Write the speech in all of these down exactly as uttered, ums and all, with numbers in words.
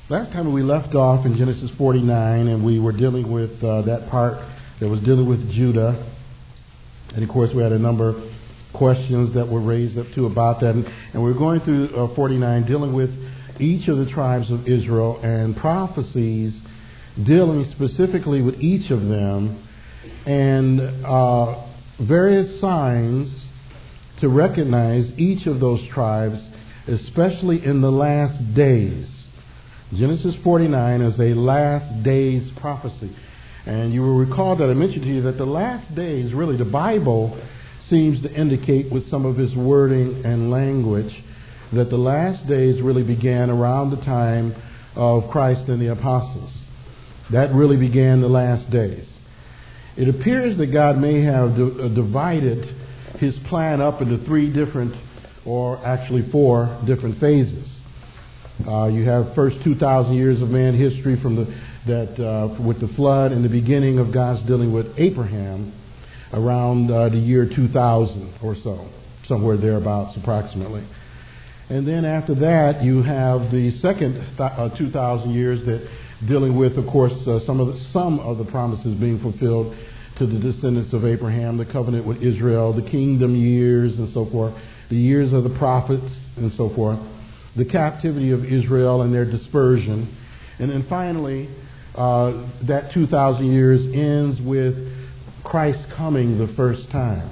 Last time we left off in Genesis forty-nine, and we were dealing with uh, that part that was dealing with Judah. And of course, we had a number of questions that were raised up to about that. And, and we we're going through uh, forty-nine, dealing with each of the tribes of Israel and prophecies dealing specifically with each of them, and uh, various signs to recognize each of those tribes, especially in the last days. Genesis forty-nine is a last days prophecy. And you will recall that I mentioned to you that the last days, really, the Bible seems to indicate with some of its wording and language that the last days really began around the time of Christ and the apostles. That really began the last days. It appears that God may have d- uh, divided his plan up into three different, or actually four different phases. Uh, you have first two thousand years of man history from the that uh, with the flood and the beginning of God's dealing with Abraham around uh, the year two thousand or so, somewhere thereabouts approximately. And then after that, you have the second th- uh, two thousand years that dealing with, of course, uh, some of the, some of the promises being fulfilled to the descendants of Abraham, the covenant with Israel, the kingdom years and so forth, the years of the prophets and so forth, the captivity of Israel and their dispersion. And then finally, uh, that two thousand years ends with Christ coming the first time.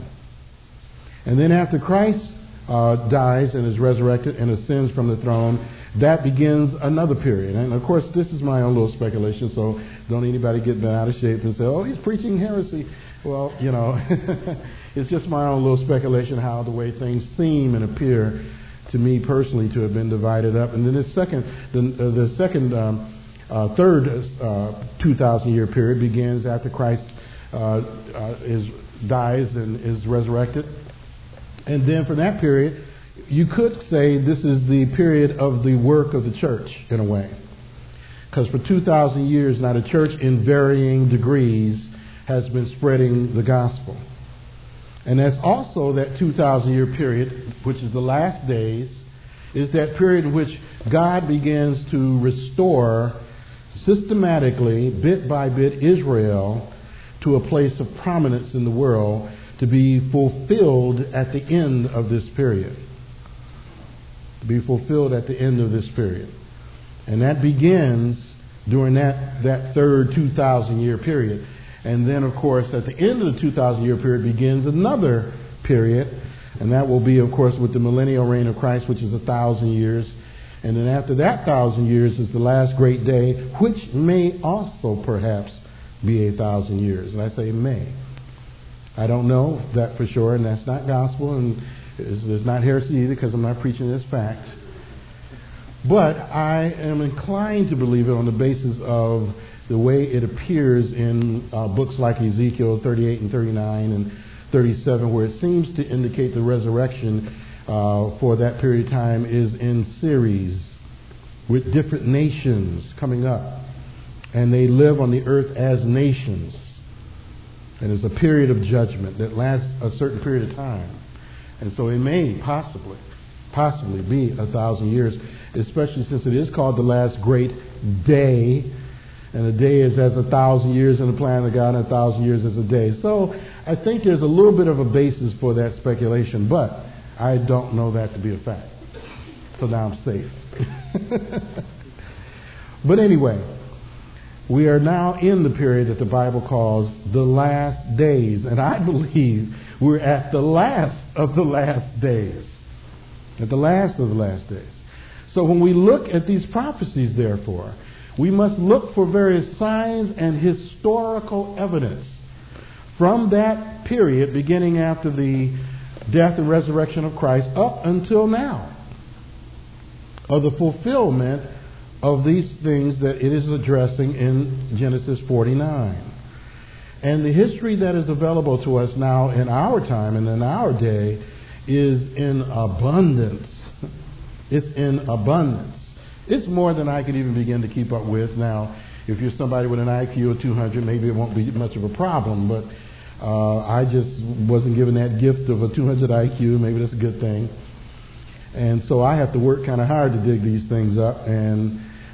And then after Christ uh, dies and is resurrected and ascends from the throne, that begins another period. And of course, this is my own little speculation, so don't anybody get bent out of shape and say, oh, he's preaching heresy. Well, you know, it's just my own little speculation how the way things seem and appear to me personally to have been divided up. And then the second, the, uh, the second, um, uh, third uh, two thousand year period begins after Christ uh, uh, is dies and is resurrected. And then from that period, you could say this is the period of the work of the church in a way. Because for two thousand years now, the church in varying degrees has been spreading the gospel. And that's also that two thousand year period, which is the last days, is that period in which God begins to restore systematically, bit by bit, Israel to a place of prominence in the world to be fulfilled at the end of this period. To be fulfilled at the end of this period. And that begins during that, that third two thousand year period. And then, of course, at the end of the two thousand year period begins another period. And that will be, of course, with the millennial reign of Christ, which is a thousand years. And then after that thousand years is the last great day, which may also perhaps be a thousand years. And I say may. I don't know that for sure, and that's not gospel, and it's, it's not heresy either, because I'm not preaching this fact. But I am inclined to believe it on the basis of the way it appears in uh, books like Ezekiel thirty-eight and thirty-nine and thirty-seven, where it seems to indicate the resurrection uh, for that period of time is in series with different nations coming up. And they live on the earth as nations. And it's a period of judgment that lasts a certain period of time. And so it may possibly, possibly be a thousand years, especially since it is called the last great day. And a day is as a thousand years in the plan of God, and a thousand years as a day. So I think there's a little bit of a basis for that speculation, but I don't know that to be a fact. So now I'm safe. But anyway, we are now in the period that the Bible calls the last days. And I believe we're at the last of the last days. At the last of the last days. So when we look at these prophecies, therefore, we must look for various signs and historical evidence from that period beginning after the death and resurrection of Christ up until now, of the fulfillment of these things that it is addressing in Genesis forty-nine. And the history that is available to us now in our time and in our day is in abundance. It's in abundance. It's more than I could even begin to keep up with. Now, if you're somebody with an I Q of two hundred, maybe it won't be much of a problem, but uh, I just wasn't given that gift of a two hundred I Q. Maybe that's a good thing. And so I have to work kind of hard to dig these things up. And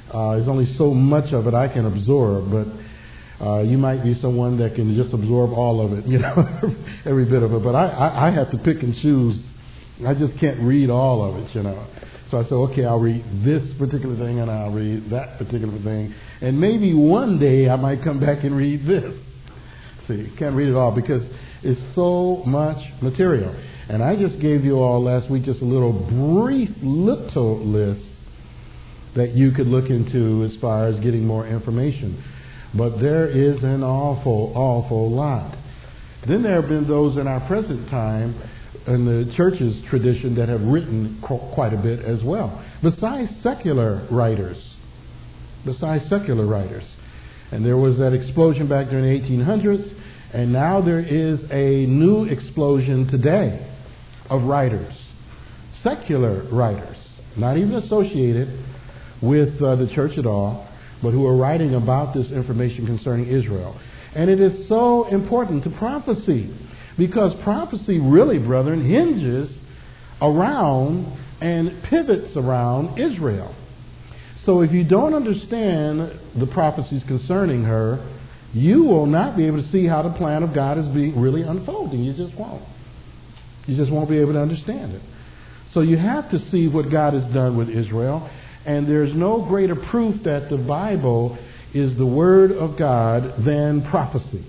Uh, there's only so much of it I can absorb, but uh, you might be someone that can just absorb all of it, you know, every bit of it. But I, I, I have to pick and choose. I just can't read all of it, you know. So I said, okay, I'll read this particular thing and I'll read that particular thing. And maybe one day I might come back and read this. See, can't read it all because it's so much material. And I just gave you all last week just a little brief little list that you could look into as far as getting more information. But there is an awful, awful lot. Then there have been those in our present time in the church's tradition that have written qu- quite a bit as well, besides secular writers. Besides secular writers. And there was that explosion back during the eighteen hundreds, and now there is a new explosion today of writers, secular writers, not even associated with uh, the church at all, but who are writing about this information concerning Israel. And it is so important to prophecy, because prophecy really, brethren, hinges around and pivots around Israel. So if you don't understand the prophecies concerning her, you will not be able to see how the plan of God is being really unfolding. You just won't. You just won't be able to understand it. So you have to see what God has done with Israel. And there's no greater proof that the Bible is the Word of God than prophecy.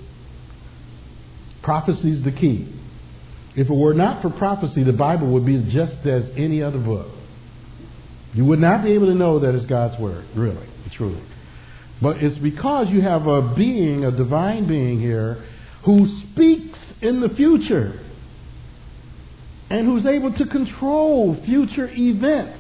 Prophecy is the key. If it were not for prophecy, the Bible would be just as any other book. You would not be able to know that it's God's Word, really, truly. But it's because you have a being, a divine being here, who speaks in the future and who's able to control future events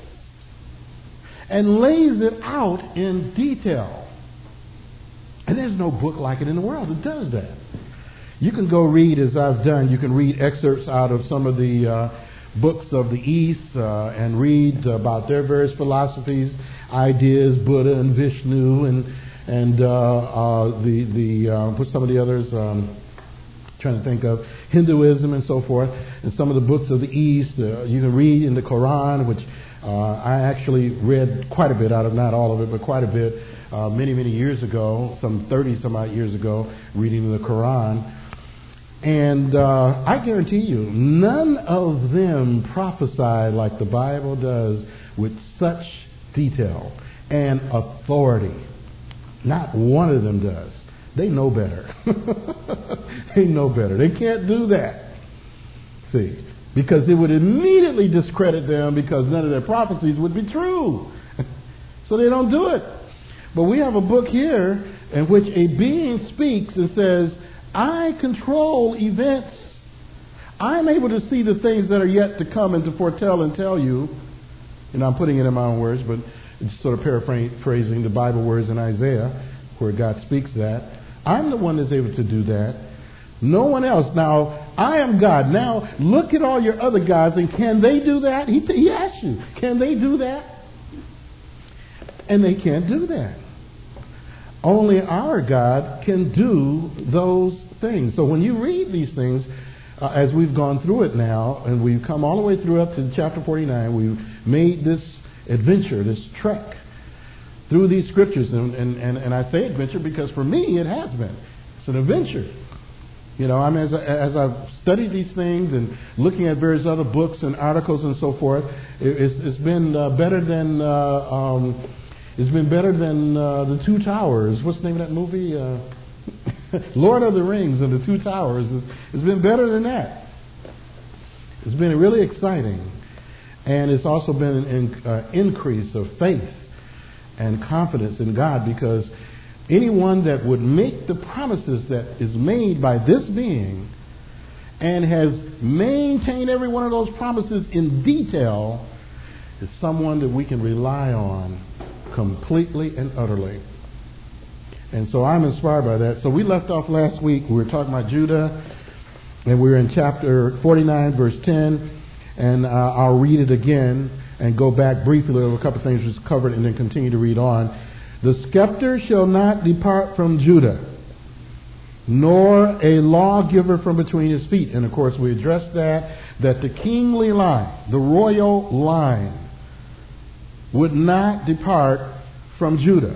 and lays it out in detail. And there's no book like it in the world that does that. You can go read, as I've done, you can read excerpts out of some of the uh, books of the East uh, and read about their various philosophies, ideas, Buddha and Vishnu, and and uh, uh, the the uh, what's some of the others? Um, trying to think of Hinduism and so forth, and some of the books of the East. Uh, you can read in the Quran, which uh, I actually read quite a bit out of, not all of it, but quite a bit, uh, many many years ago, some thirty some odd years ago, reading the Quran. And uh, I guarantee you, none of them prophesy like the Bible does with such detail and authority. Not one of them does. They know better. They know better. They can't do that. See, because it would immediately discredit them because none of their prophecies would be true. So they don't do it. But we have a book here in which a being speaks and says, I control events. I'm able to see the things that are yet to come and to foretell and tell you. And I'm putting it in my own words, but it's sort of paraphrasing the Bible words in Isaiah, where God speaks that. I'm the one that's able to do that. No one else. Now, I am God. Now, look at all your other gods, and can they do that? He, he asked you, can they do that? And they can't do that. Only our God can do those things. So when you read these things, uh, as we've gone through it now, and we've come all the way through up to chapter forty-nine, we've made this adventure, this trek through these scriptures. And, and, and, and I say adventure because for me it has been. It's an adventure. You know, I mean, as, I, as I've studied these things and looking at various other books and articles and so forth, it, it's, it's been uh, better than... Uh, um, It's been better than uh, the Two Towers. What's the name of that movie? Uh, Lord of the Rings and the Two Towers. It's, it's been better than that. It's been really exciting. And it's also been an uh, increase of faith and confidence in God, because anyone that would make the promises that is made by this being and has maintained every one of those promises in detail is someone that we can rely on completely and utterly. And so I'm inspired by that. So we left off last week. We were talking about Judah, and we were in chapter forty-nine, verse ten. And uh, I'll read it again and go back briefly over a couple of things we've covered and then continue to read on. The scepter shall not depart from Judah, nor a lawgiver from between his feet. And of course we addressed that, that the kingly line, the royal line, would not depart from Judah.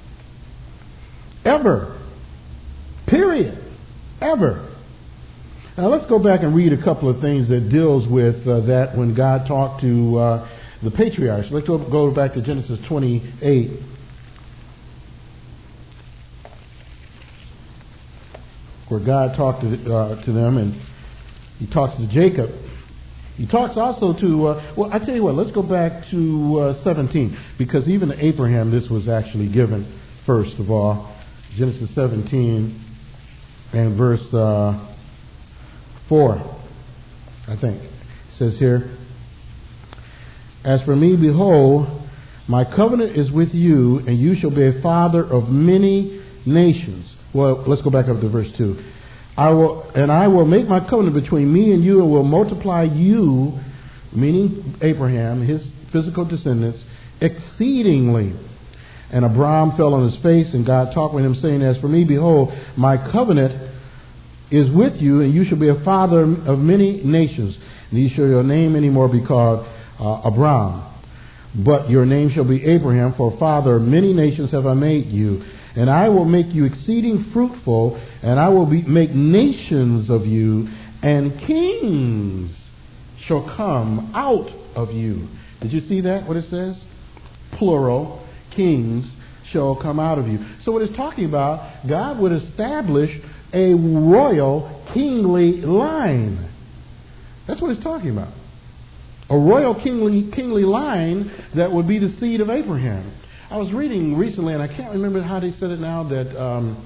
Ever. Period. Ever. Now let's go back and read a couple of things that deals with uh, that when God talked to uh, the patriarchs. Let's go, go back to Genesis twenty-eight. Where God talked to, uh, to them, and he talks to Jacob. He talks also to, uh, well, I tell you what, let's go back to uh, seventeen, because even to Abraham this was actually given first of all. Genesis seventeen and verse uh, four, I think. It says here, "As for me, behold, my covenant is with you, and you shall be a father of many nations." Well, let's go back up to verse two. I will, and I will make my covenant between me and you, and will multiply you, meaning Abraham, his physical descendants, exceedingly. And Abram fell on his face, and God talked with him, saying, "As for me, behold, my covenant is with you, and you shall be a father of many nations. Neither shall your name anymore be called uh, Abram, but your name shall be Abraham, for father of many nations have I made you. And I will make you exceeding fruitful, and I will be, make nations of you, and kings shall come out of you." Did you see that, what it says? Plural, kings shall come out of you. So what it's talking about, God would establish a royal kingly line. That's what it's talking about. A royal kingly, kingly line that would be the seed of Abraham. I was reading recently, and I can't remember how they said it now, that um,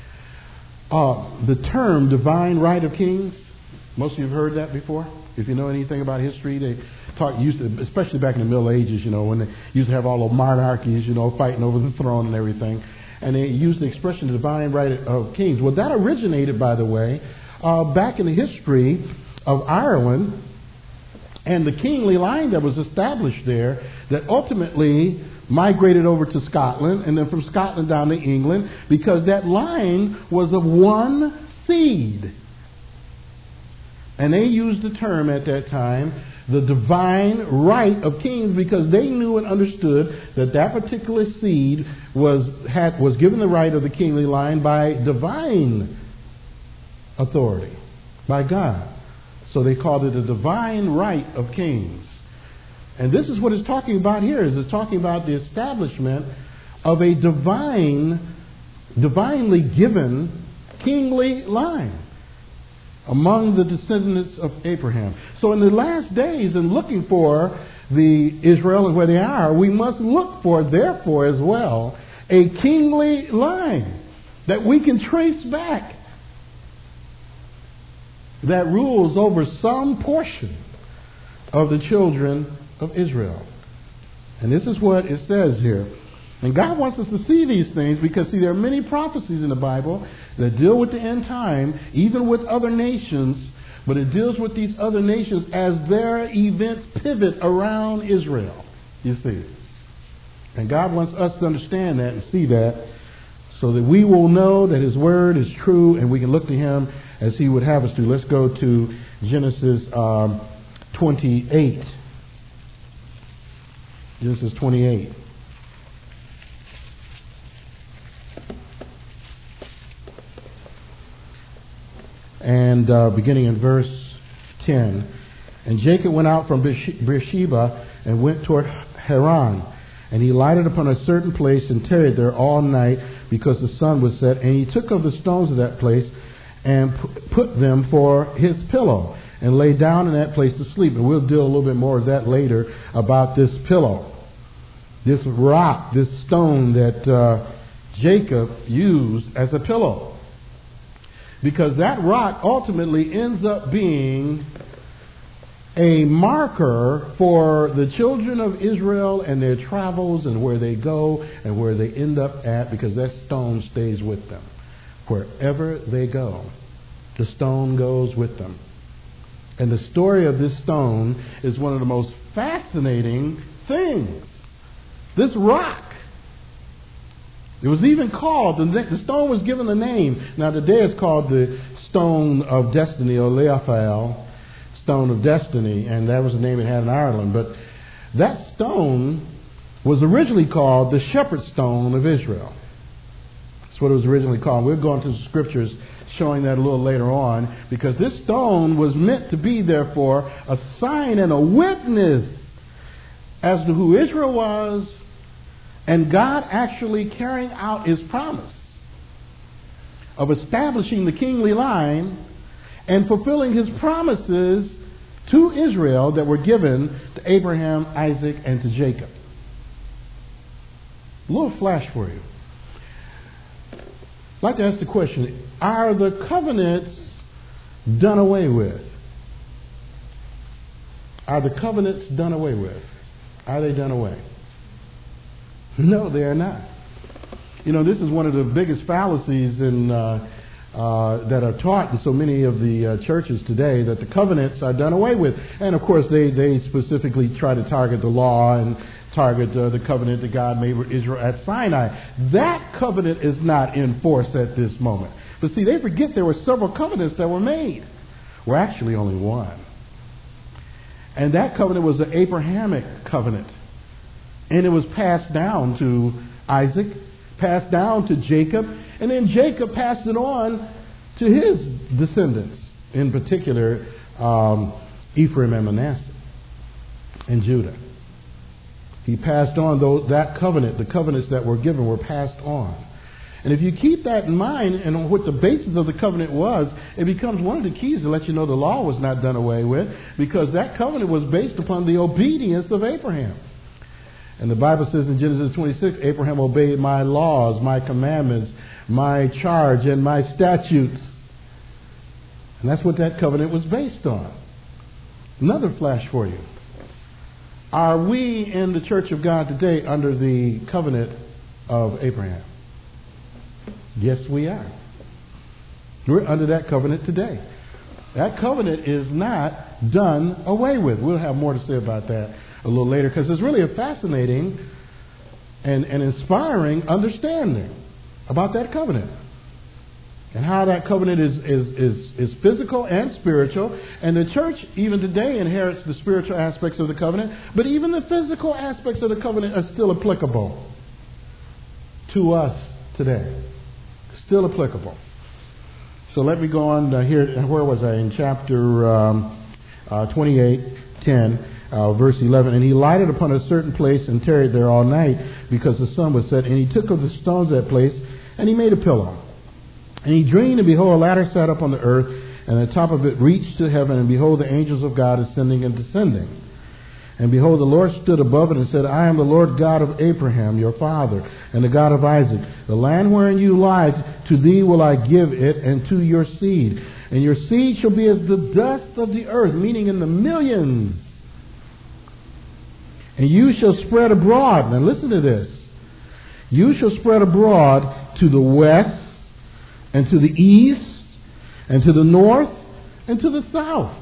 uh, the term divine right of kings, most of you have heard that before. If you know anything about history, they talk, used to, especially back in the Middle Ages, you know, when they used to have all the monarchies, you know, fighting over the throne and everything. And they used the expression divine right of kings. Well, that originated, by the way, uh, back in the history of Ireland and the kingly line that was established there that ultimately migrated over to Scotland, and then from Scotland down to England, because that line was of one seed. And they used the term at that time, the divine right of kings, because they knew and understood that that particular seed was had was given the right of the kingly line by divine authority, by God. So they called it a divine right of kings. And this is what it's talking about here, is it's talking about the establishment of a divine, divinely given kingly line among the descendants of Abraham. So in the last days, in looking for the Israel and where they are, we must look for, therefore, as well, a kingly line that we can trace back that rules over some portion of the children of Israel. And this is what it says here. And God wants us to see these things because, see, there are many prophecies in the Bible that deal with the end time, even with other nations, but it deals with these other nations as their events pivot around Israel, you see. And God wants us to understand that and see that so that we will know that His Word is true and we can look to Him as He would have us to. Let's go to Genesis um, twenty-eight. Genesis twenty-eight. And uh, beginning in verse ten. "And Jacob went out from Beersheba and went toward Haran. And he lighted upon a certain place and tarried there all night because the sun was set. And he took of the stones of that place and put them for his pillow and lay down in that place to sleep." And we'll deal a little bit more of that later about this pillow, this rock, this stone that uh, Jacob used as a pillow. Because that rock ultimately ends up being a marker for the children of Israel and their travels and where they go and where they end up at, because that stone stays with them. Wherever they go, the stone goes with them. And the story of this stone is one of the most fascinating things. This rock. It was even called, the, the stone was given a name. Now today it's called the Stone of Destiny, or Leophal, Stone of Destiny, and that was the name it had in Ireland. But that stone was originally called the shepherd's stone of Israel. That's what it was originally called. We'll go into the scriptures showing that a little later on, because this stone was meant to be, therefore, a sign and a witness as to who Israel was, and God actually carrying out his promise of establishing the kingly line and fulfilling his promises to Israel that were given to Abraham, Isaac, and to Jacob. A little flash for you. I'd like to ask the question, are the covenants done away with? Are the covenants done away with? Are they done away? No, they are not. You know, this is one of the biggest fallacies in, uh, uh, that are taught in so many of the uh, churches today, that the covenants are done away with. And of course, they, they specifically try to target the law and target uh, the covenant that God made with Israel at Sinai. That covenant is not in force at this moment. But see, they forget there were several covenants that were made. Well, actually only one. And that covenant was the Abrahamic covenant. And it was passed down to Isaac, passed down to Jacob, and then Jacob passed it on to his descendants, in particular um, Ephraim and Manasseh and Judah. He passed on those, that covenant, the covenants that were given were passed on. And if you keep that in mind and what the basis of the covenant was, it becomes one of the keys to let you know the law was not done away with, because that covenant was based upon the obedience of Abraham. And the Bible says in Genesis twenty-six, Abraham obeyed my laws, my commandments, my charge, and my statutes. And that's what that covenant was based on. Another flash for you. Are we in the Church of God today under the covenant of Abraham? Yes, we are. We're under that covenant today. That covenant is not done away with. We'll have more to say about that a little later, because it's really a fascinating and, and inspiring understanding about that covenant and how that covenant is, is, is, is physical and spiritual. And the church even today inherits the spiritual aspects of the covenant, but even the physical aspects of the covenant are still applicable to us today. Still applicable. So let me go on uh, here. Where was I? In chapter um, uh, twenty-eight, ten. Uh, verse eleven, and he lighted upon a certain place and tarried there all night, because the sun was set. And he took of the stones of that place, and he made a pillow. And he dreamed, and behold, a ladder sat up on the earth, and the top of it reached to heaven. And behold, the angels of God ascending and descending. And behold, the Lord stood above it and said, I am the Lord God of Abraham, your father, and the God of Isaac. The land wherein you lie, to thee will I give it, and to your seed. And your seed shall be as the dust of the earth, meaning in the millions. And you shall spread abroad. Now listen to this. You shall spread abroad to the west, and to the east, and to the north, and to the south.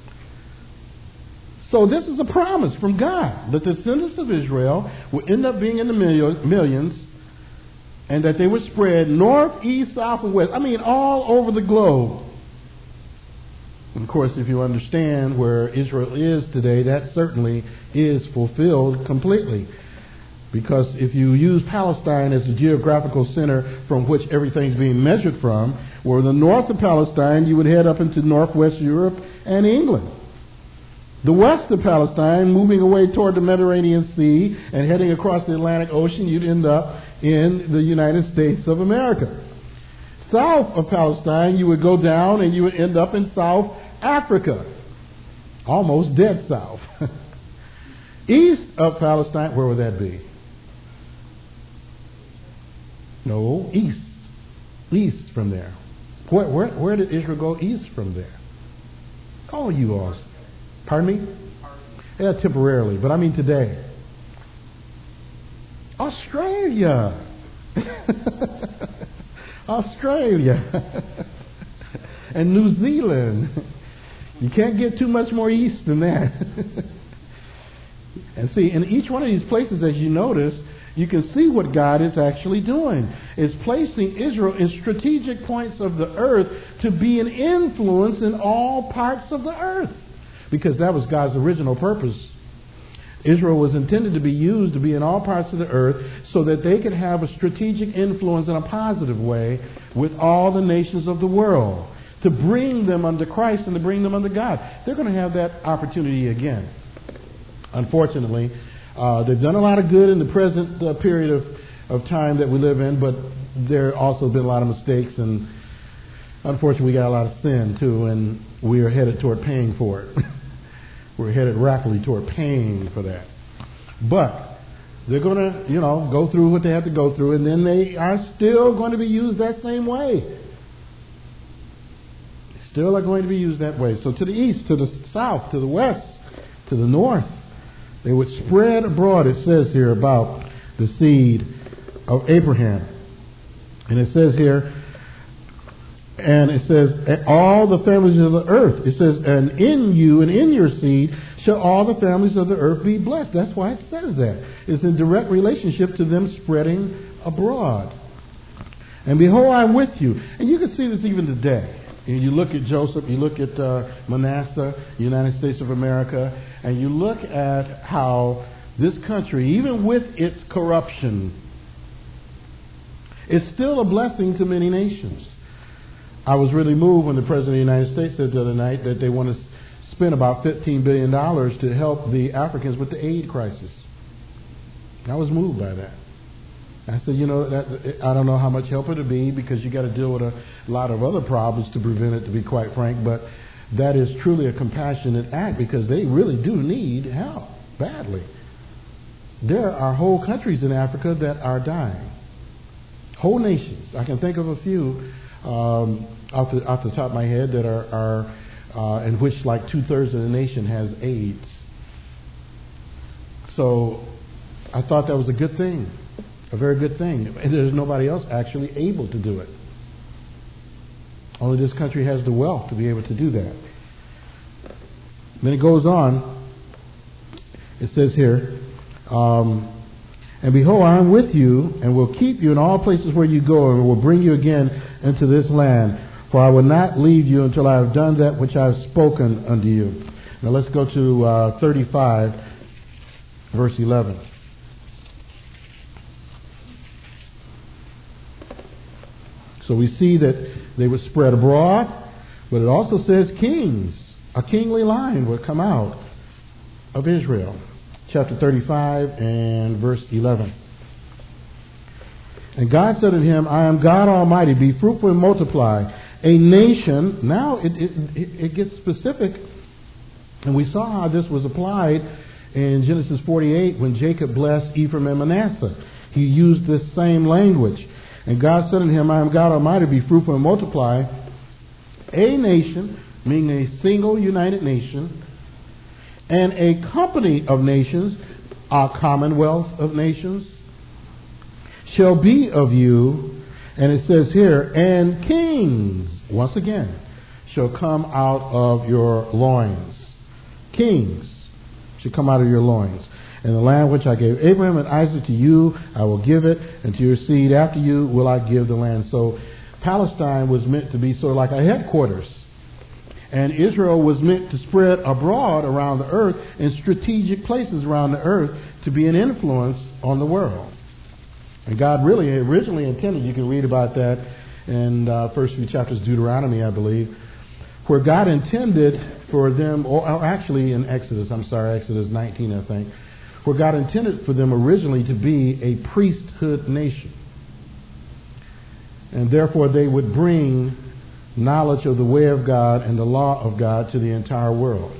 So this is a promise from God that the descendants of Israel will end up being in the millions, and that they would spread north, east, south, and west. I mean, all over the globe. And of course, if you understand where Israel is today, that certainly is fulfilled completely. Because if you use Palestine as the geographical center from which everything's being measured from, where the north of Palestine, you would head up into northwest Europe and England. The west of Palestine, moving away toward the Mediterranean Sea and heading across the Atlantic Ocean, you'd end up in the United States of America. South of Palestine, you would go down and you would end up in South Africa. Almost dead south. East of Palestine, where would that be? No, east. East from there. Where, where, where did Israel go east from there? Oh, you all. Pardon me? Yeah, temporarily, but I mean today. Australia. Australia. And New Zealand. You can't get too much more east than that. And see, in each one of these places, as you notice, you can see what God is actually doing. It's placing Israel in strategic points of the earth to be an influence in all parts of the earth. Because that was God's original purpose. Israel was intended to be used to be in all parts of the earth so that they could have a strategic influence in a positive way with all the nations of the world, to bring them under Christ and to bring them under God. They're going to have that opportunity again. Unfortunately, uh, they've done a lot of good in the present uh, period of, of time that we live in, but there also been a lot of mistakes, and unfortunately we got a lot of sin too, and we are headed toward paying for it. We're headed rapidly toward paying for that. But they're going to, you know, go through what they have to go through, and then they are still going to be used that same way. Still are going to be used that way. So to the east, to the south, to the west, to the north, they would spread abroad. It says here about the seed of Abraham. And it says here, and it says, all the families of the earth. It says, and in you and in your seed shall all the families of the earth be blessed. That's why it says that. It's in direct relationship to them spreading abroad. And behold, I'm with you. And you can see this even today. And you look at Joseph, you look at uh, Manasseh, United States of America, and you look at how this country, even with its corruption, is still a blessing to many nations. I was really moved when the President of the United States said the other night that they want to spend about fifteen billion dollars to help the Africans with the aid crisis. I was moved by that. I said, you know, that, I don't know how much help it'll be, because you got to deal with a lot of other problems to prevent it, to be quite frank, but that is truly a compassionate act, because they really do need help badly. There are whole countries in Africa that are dying. Whole nations. I can think of a few um, off, the, off the top of my head that are, are uh, in which like two-thirds of the nation has AIDS. So I thought that was a good thing. A very good thing. And there's nobody else actually able to do it. Only this country has the wealth to be able to do that. Then it goes on. It says here, um, and behold, I am with you, and will keep you in all places where you go, and will bring you again into this land. For I will not leave you until I have done that which I have spoken unto you. Now let's go to uh, thirty-five, verse eleven. So we see that they were spread abroad, but it also says kings, a kingly line would come out of Israel. Chapter thirty-five and verse eleven. And God said unto him, I am God Almighty, be fruitful and multiply. A nation, now it, it, it gets specific, and we saw how this was applied in Genesis forty-eight when Jacob blessed Ephraim and Manasseh. He used this same language. And God said unto him, I am God Almighty, be fruitful and multiply. A nation, meaning a single united nation, and a company of nations, a commonwealth of nations, shall be of you. And it says here, and kings, once again, shall come out of your loins. Kings shall come out of your loins. And the land which I gave Abraham and Isaac to you, I will give it, and to your seed after you will I give the land. So Palestine was meant to be sort of like a headquarters. And Israel was meant to spread abroad around the earth in strategic places around the earth to be an influence on the world. And God really originally intended, you can read about that in uh, first few chapters of Deuteronomy, I believe, where God intended for them, or, or actually in Exodus, I'm sorry, Exodus nineteen, I think, where God intended for them originally to be a priesthood nation. And therefore they would bring knowledge of the way of God and the law of God to the entire world.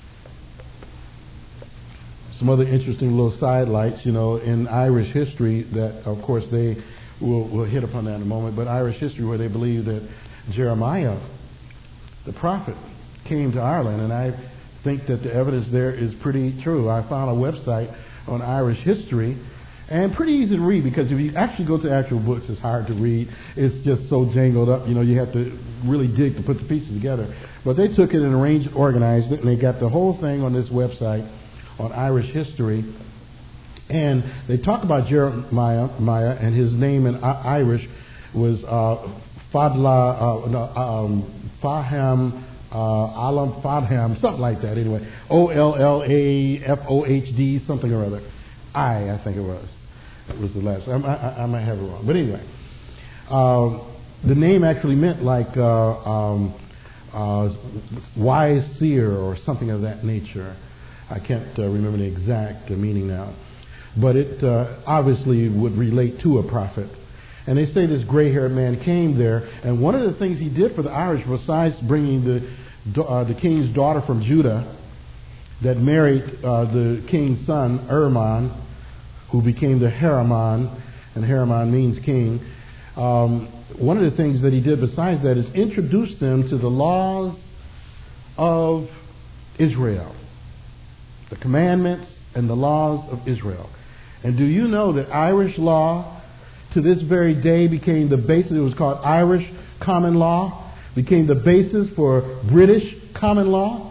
Some other interesting little sidelights, you know, in Irish history that, of course, they will will hit upon that in a moment, but Irish history where they believe that Jeremiah, the prophet, came to Ireland, and I think that the evidence there is pretty true. I found a website on Irish history, and pretty easy to read, because if you actually go to actual books, it's hard to read. It's just so jangled up, you know, you have to really dig to put the pieces together. But they took it and arranged, organized it, and they got the whole thing on this website on Irish history. And they talk about Jeremiah, Maya, and his name in Irish was uh, Fadla, uh, no, um, Faham uh, Alam Fadham, something like that. Anyway, O L L A F O H D, something or other. I, I think it was. It was the last. I, I, I might have it wrong, but anyway, uh, the name actually meant like uh, um, uh, wise seer or something of that nature. I can't uh, remember the exact uh, meaning now, but it uh, obviously would relate to a prophet. And they say this gray-haired man came there, and one of the things he did for the Irish, besides bringing the uh, the king's daughter from Judah, that married uh, the king's son, Erman, who became the Heraman, and Heraman means king. Um, one of the things that he did besides that is introduce them to the laws of Israel, the commandments and the laws of Israel. And do you know that Irish law to this very day became the basis? It was called Irish common law, became the basis for British common law.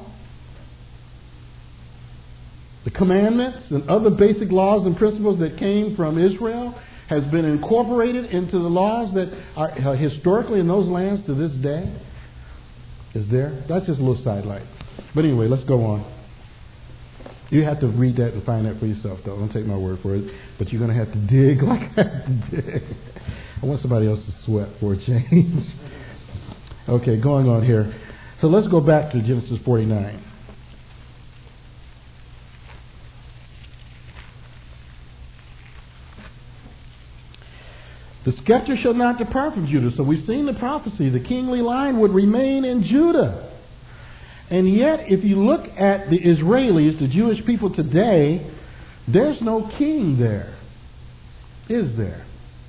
The commandments and other basic laws and principles that came from Israel has been incorporated into the laws that are historically in those lands to this day. Is there? That's just a little sidelight. But anyway, let's go on. You have to read that and find that for yourself, though. Don't take my word for it. But you're going to have to dig like I have to dig. I want somebody else to sweat for a change. Okay, going on here. So let's go back to Genesis forty-nine. The scepter shall not depart from Judah. So we've seen the prophecy. The kingly line would remain in Judah. And yet, if you look at the Israelis, the Jewish people today, there's no king there. Is there?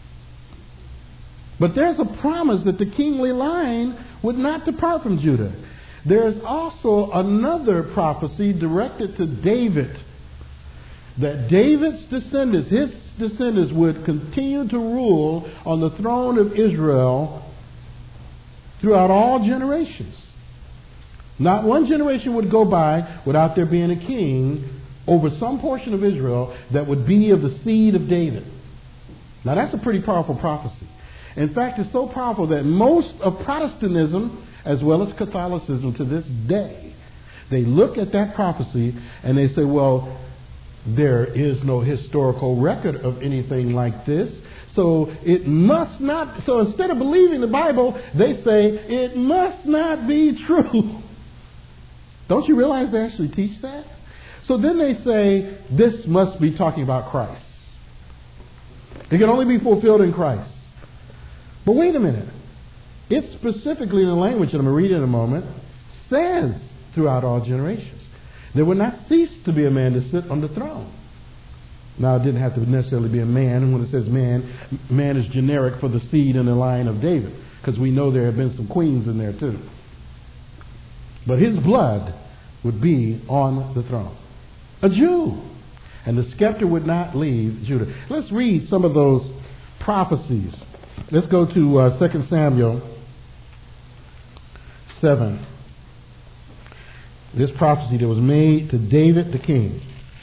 But there's a promise that the kingly line would not depart from Judah. There's also another prophecy directed to David, that David's descendants, his descendants, would continue to rule on the throne of Israel throughout all generations. Not one generation would go by without there being a king over some portion of Israel that would be of the seed of David. Now that's a pretty powerful prophecy. In fact, it's so powerful that most of Protestantism, as well as Catholicism to this day, they look at that prophecy and they say, well, there is no historical record of anything like this, so it must not. So instead of believing the Bible, they say it must not be true. Don't you realize they actually teach that? So then they say this must be talking about Christ. It can only be fulfilled in Christ. But wait a minute. It specifically in the language that I'm going to read in a moment says throughout all generations. There would not cease to be a man to sit on the throne. Now, it didn't have to necessarily be a man. And when it says man, man is generic for the seed in the line of David, because we know there have been some queens in there too. But his blood would be on the throne. A Jew. And the scepter would not leave Judah. Let's read some of those prophecies. Let's go to uh, Second Samuel seven. This prophecy that was made to David the king.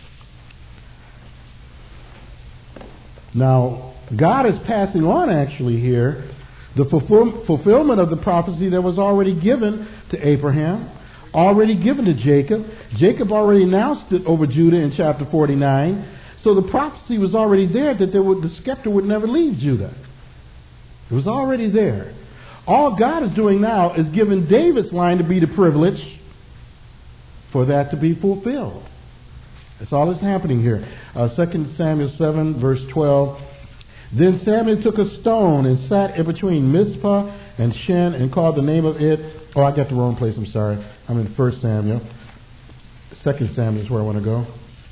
Now, God is passing on actually here the fulfill- fulfillment of the prophecy that was already given to Abraham, already given to Jacob. Jacob already announced it over Judah in chapter forty-nine. So the prophecy was already there that there would, the scepter would never leave Judah. It was already there. All God is doing now is giving David's line to be the privilege for that to be fulfilled. That's all that's happening here. Uh, Second Samuel seven, verse twelve. Then Samuel took a stone and sat in between Mizpah and Shen and called the name of it. Oh, I got the wrong place. I'm sorry. I'm in First Samuel. Second Samuel is where I want to go.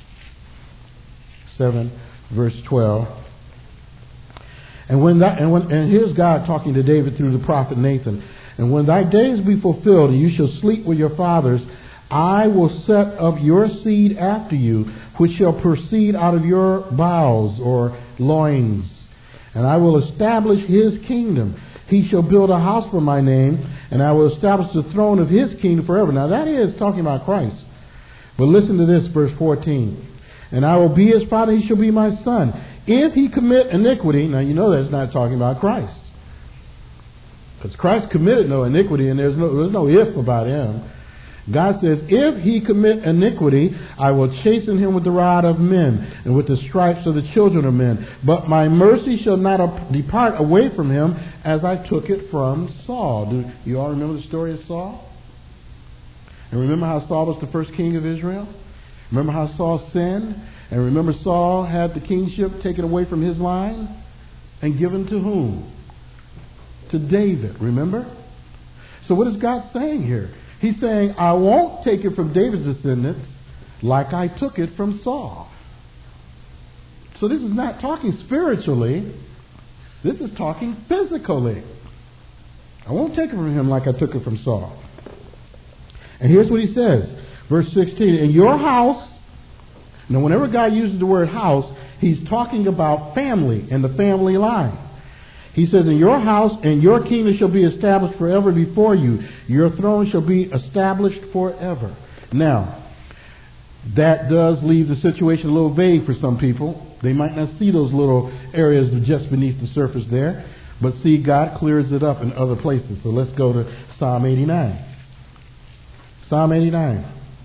seven, verse twelve. And when that, and when, and here's God talking to David through the prophet Nathan. And when thy days be fulfilled, and you shall sleep with your fathers, I will set up your seed after you, which shall proceed out of your bowels or loins. And I will establish his kingdom. He shall build a house for my name, and I will establish the throne of his kingdom forever. Now that is talking about Christ. But listen to this, verse fourteen. And I will be his father, he shall be my son. If he commit iniquity, now you know that's not talking about Christ. Because Christ committed no iniquity, and there's no, there's no if about him. God says, if he commit iniquity, I will chasten him with the rod of men and with the stripes of the children of men. But my mercy shall not depart away from him as I took it from Saul. Do you all remember the story of Saul? And remember how Saul was the first king of Israel? Remember how Saul sinned? And remember Saul had the kingship taken away from his line and given to whom? To David, remember? So what is God saying here? He's saying, I won't take it from David's descendants like I took it from Saul. So this is not talking spiritually. This is talking physically. I won't take it from him like I took it from Saul. And here's what he says. Verse sixteen, in your house. Now whenever God uses the word house, he's talking about family and the family line. He says, in your house and your kingdom shall be established forever before you. Your throne shall be established forever. Now, that does leave the situation a little vague for some people. They might not see those little areas just beneath the surface there. But see, God clears it up in other places. So let's go to Psalm eighty-nine. Psalm eighty-nine.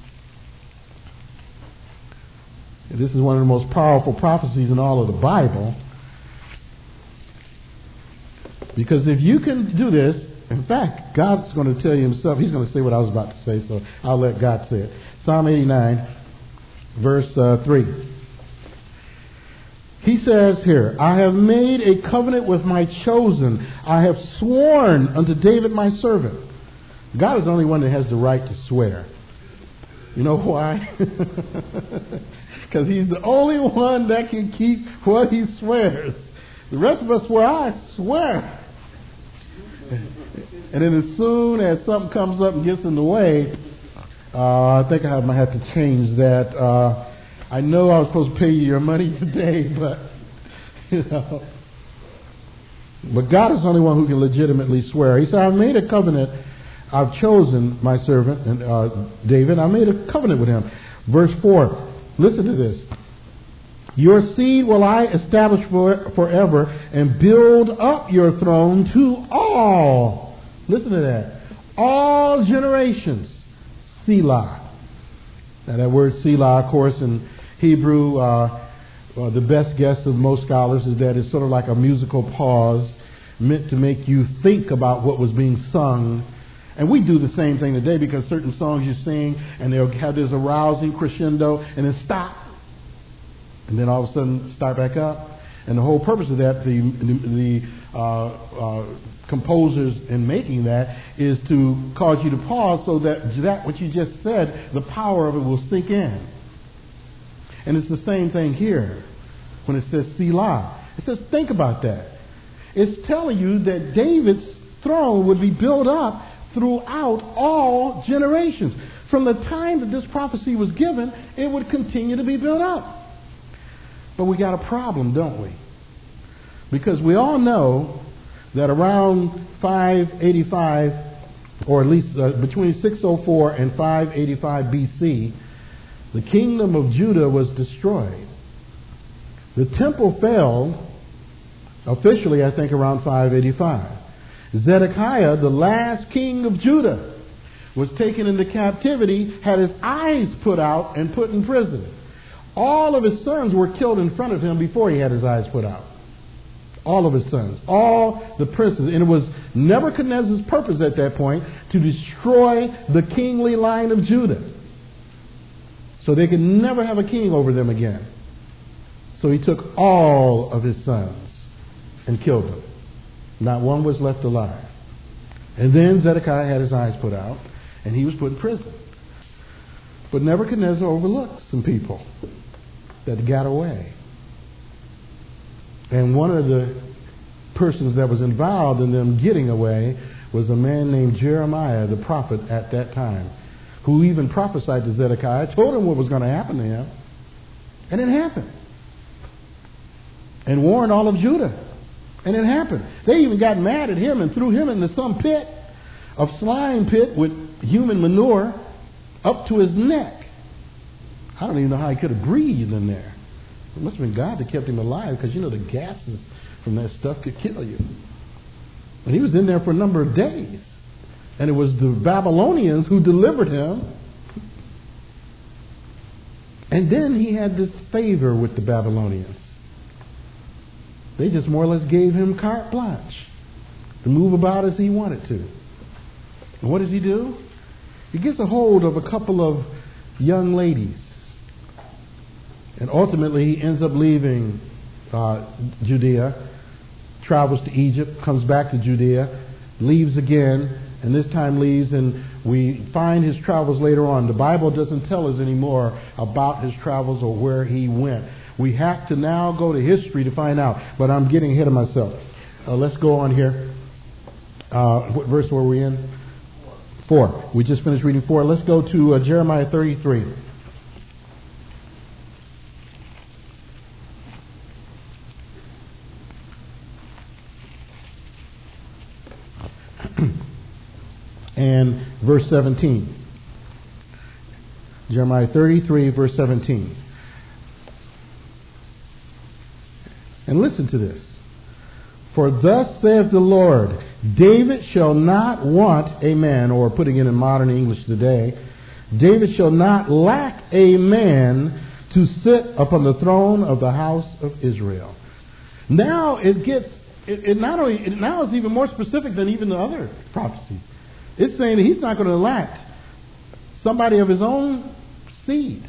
This is one of the most powerful prophecies in all of the Bible. Because if you can do this, in fact, God's going to tell you himself, he's going to say what I was about to say, so I'll let God say it. Psalm eighty-nine, verse uh, three. He says here, I have made a covenant with my chosen. I have sworn unto David my servant. God is the only one that has the right to swear. You know why? Because he's the only one that can keep what he swears. The rest of us swear, I swear. And then as soon as something comes up and gets in the way, uh, I think I might have to change that. Uh, I know I was supposed to pay you your money today, but, you know. But God is the only one who can legitimately swear. He said, I've made a covenant. I've chosen my servant, and uh, David. I made a covenant with him. Verse four. Listen to this. Your seed will I establish for, forever and build up your throne to all. Listen to that. All generations. Selah. Now that word Selah, of course, in Hebrew, uh, uh, the best guess of most scholars is that it's sort of like a musical pause meant to make you think about what was being sung. And we do the same thing today because certain songs you sing and they'll have this arousing crescendo and then stop. And then all of a sudden start back up. And the whole purpose of that, the the, the uh, uh, composers in making that, is to cause you to pause so that that what you just said, the power of it will sink in. And it's the same thing here when it says Selah. It says, think about that. It's telling you that David's throne would be built up throughout all generations. From the time that this prophecy was given, it would continue to be built up. But we got a problem, don't we? Because we all know that around five eighty-five, or at least uh, between six oh four and five eighty-five B C, the kingdom of Judah was destroyed. The temple fell officially, I think, around five eighty-five. Zedekiah, the last king of Judah, was taken into captivity, had his eyes put out, and put in prison. All of his sons were killed in front of him before he had his eyes put out. All of his sons. All the princes. And it was Nebuchadnezzar's purpose at that point to destroy the kingly line of Judah. So they could never have a king over them again. So he took all of his sons and killed them. Not one was left alive. And then Zedekiah had his eyes put out and he was put in prison. But Nebuchadnezzar overlooked some people that got away. And one of the persons that was involved in them getting away was a man named Jeremiah, the prophet at that time, who even prophesied to Zedekiah, told him what was going to happen to him. And it happened. And warned all of Judah. And it happened. They even got mad at him and threw him into some pit, of slime pit with human manure up to his neck. I don't even know how he could have breathed in there. It must have been God that kept him alive, because you know the gases from that stuff could kill you. And he was in there for a number of days. And it was the Babylonians who delivered him. And then he had this favor with the Babylonians. They just more or less gave him carte blanche to move about as he wanted to. And what does he do? He gets a hold of a couple of young ladies. And ultimately he ends up leaving uh, Judea, travels to Egypt, comes back to Judea, leaves again, and this time leaves, and we find his travels later on. The Bible doesn't tell us anymore about his travels or where he went. We have to now go to history to find out, but I'm getting ahead of myself. Uh, let's go on here. Uh, what verse were we in? Four. We just finished reading four. Let's go to uh, Jeremiah thirty-three. And verse seventeen. Jeremiah thirty-three, verse seventeen. And listen to this. For thus saith the Lord, David shall not want a man, or putting it in modern English today, David shall not lack a man to sit upon the throne of the house of Israel. Now it gets, it, it not only, it now is even more specific than even the other prophecies. It's saying that he's not going to elect somebody of his own seed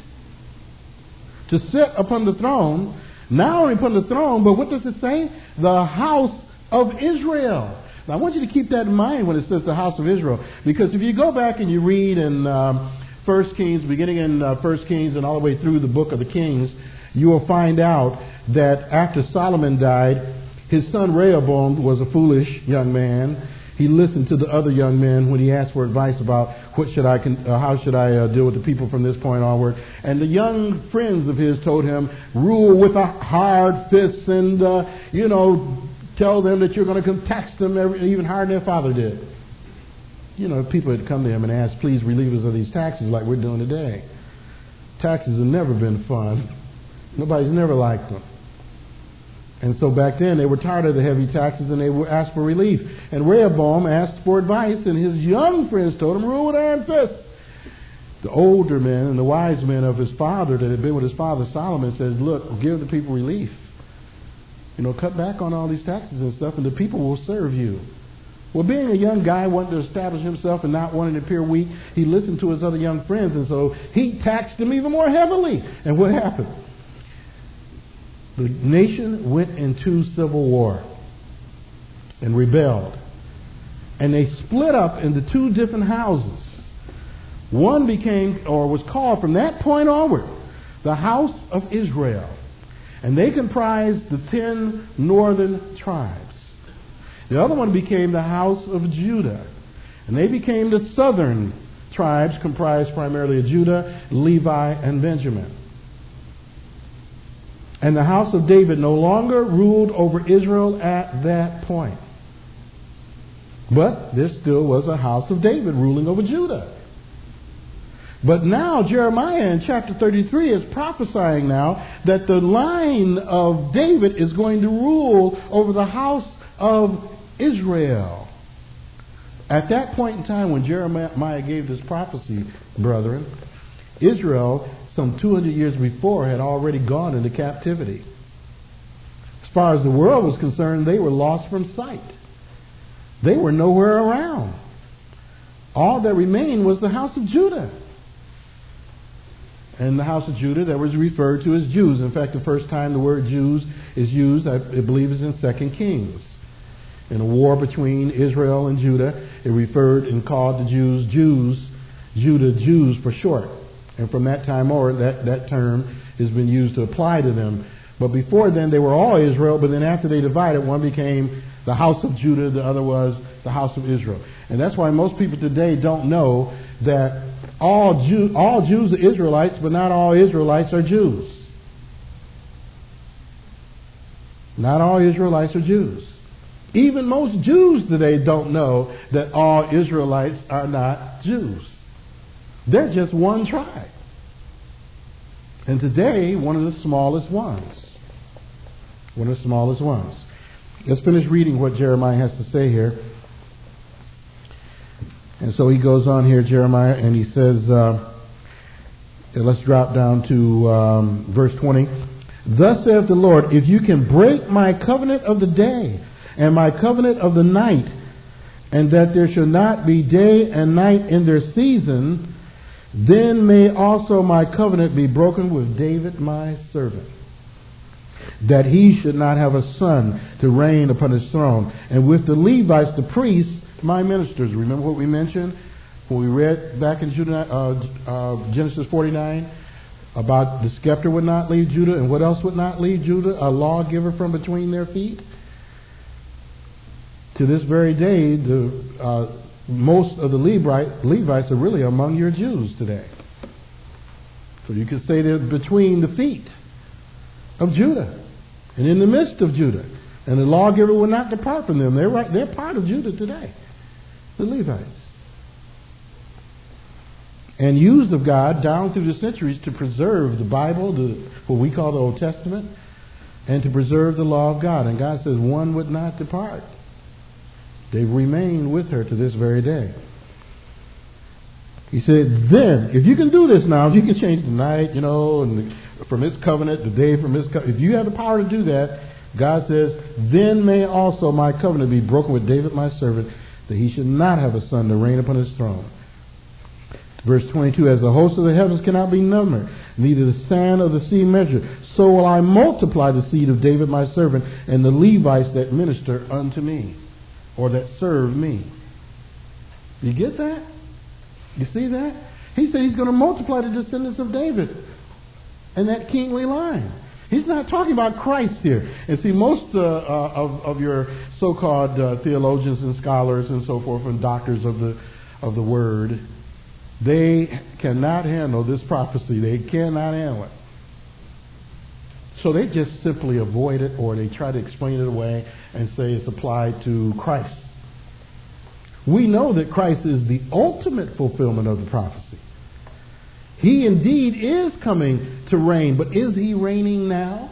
to sit upon the throne. Not only upon the throne, but what does it say? The house of Israel. Now I want you to keep that in mind when it says the house of Israel. Because if you go back and you read in um, First Kings, beginning in uh, First Kings and all the way through the book of the Kings, you will find out that after Solomon died, his son Rehoboam was a foolish young man. He listened to the other young men when he asked for advice about what should I, uh, how should I uh, deal with the people from this point onward. And the young friends of his told him, rule with a hard fist and, uh, you know, tell them that you're going to tax them every, even harder than their father did. You know, people had come to him and asked, please relieve us of these taxes like we're doing today. Taxes have never been fun. Nobody's never liked them. And so back then they were tired of the heavy taxes and they were asked for relief. And Rehoboam asked for advice, and his young friends told him, rule with iron fists. The older men and the wise men of his father that had been with his father Solomon says, look, give the people relief. You know, cut back on all these taxes and stuff, and the people will serve you. Well, being a young guy wanting to establish himself and not wanting to appear weak, he listened to his other young friends, and so he taxed them even more heavily. And what happened? The nation went into civil war and rebelled. And they split up into two different houses. One became, or was called from that point onward, the House of Israel. And they comprised the ten northern tribes. The other one became the House of Judah. And they became the southern tribes, comprised primarily of Judah, Levi, and Benjamin. And the house of David no longer ruled over Israel at that point. But there still was a house of David ruling over Judah. But now Jeremiah in chapter thirty-three is prophesying now that the line of David is going to rule over the house of Israel. At that point in time when Jeremiah gave this prophecy, brethren, Israel, some two hundred years before, had already gone into captivity. As far as the world was concerned, they were lost from sight. They were nowhere around. All that remained was the house of Judah. And the house of Judah that was referred to as Jews. In fact, the first time the word Jews is used, I believe, is in Second Kings. In a war between Israel and Judah, it referred and called the Jews Jews, Judah Jews for short. And from that time on, that, that term has been used to apply to them. But before then, they were all Israel. But then after they divided, one became the house of Judah, the other was the house of Israel. And that's why most people today don't know that all, Jew, all Jews are Israelites, but not all Israelites are Jews. Not all Israelites are Jews. Even most Jews today don't know that all Israelites are not Jews. They're just one tribe. And today, one of the smallest ones. One of the smallest ones. let's finish reading what Jeremiah has to say here. And so he goes on here, Jeremiah, and he says, uh, let's drop down to um, verse twenty. Thus saith the Lord, if you can break my covenant of the day and my covenant of the night, and that there shall not be day and night in their season, then may also my covenant be broken with David my servant, that he should not have a son to reign upon his throne, and with the Levites, the priests, my ministers. Remember what we mentioned when we read back in Judah, uh, uh, Genesis forty-nine about the scepter would not leave Judah, and what else would not leave Judah? A lawgiver from between their feet. To this very day, the uh, most of the Levite, Levites are really among your Jews today. So you could say they're between the feet of Judah and in the midst of Judah. And the lawgiver will not depart from them. They're right, they're part of Judah today, the Levites. And used of God down through the centuries to preserve the Bible, the, what we call the Old Testament, and to preserve the law of God. And God says one would not depart. They've remained with her to this very day. He said, then, if you can do this now, if you can change the night, you know, and the, from its covenant, the day from its covenant, if you have the power to do that, God says, then may also my covenant be broken with David my servant, that he should not have a son to reign upon his throne. Verse twenty-two, as the host of the heavens cannot be numbered, neither the sand of the sea measured, so will I multiply the seed of David my servant, and the Levites that minister unto me, or that serve me. You get that? You see that? He said he's going to multiply the descendants of David and that kingly line. He's not talking about Christ here. And see, most uh, uh, of, of your so-called uh, theologians and scholars and so forth and doctors of the of the word, they cannot handle this prophecy. They cannot handle it. So they just simply avoid it, or they try to explain it away and say it's applied to Christ. We know that Christ is the ultimate fulfillment of the prophecy. He indeed is coming to reign, but is he reigning now?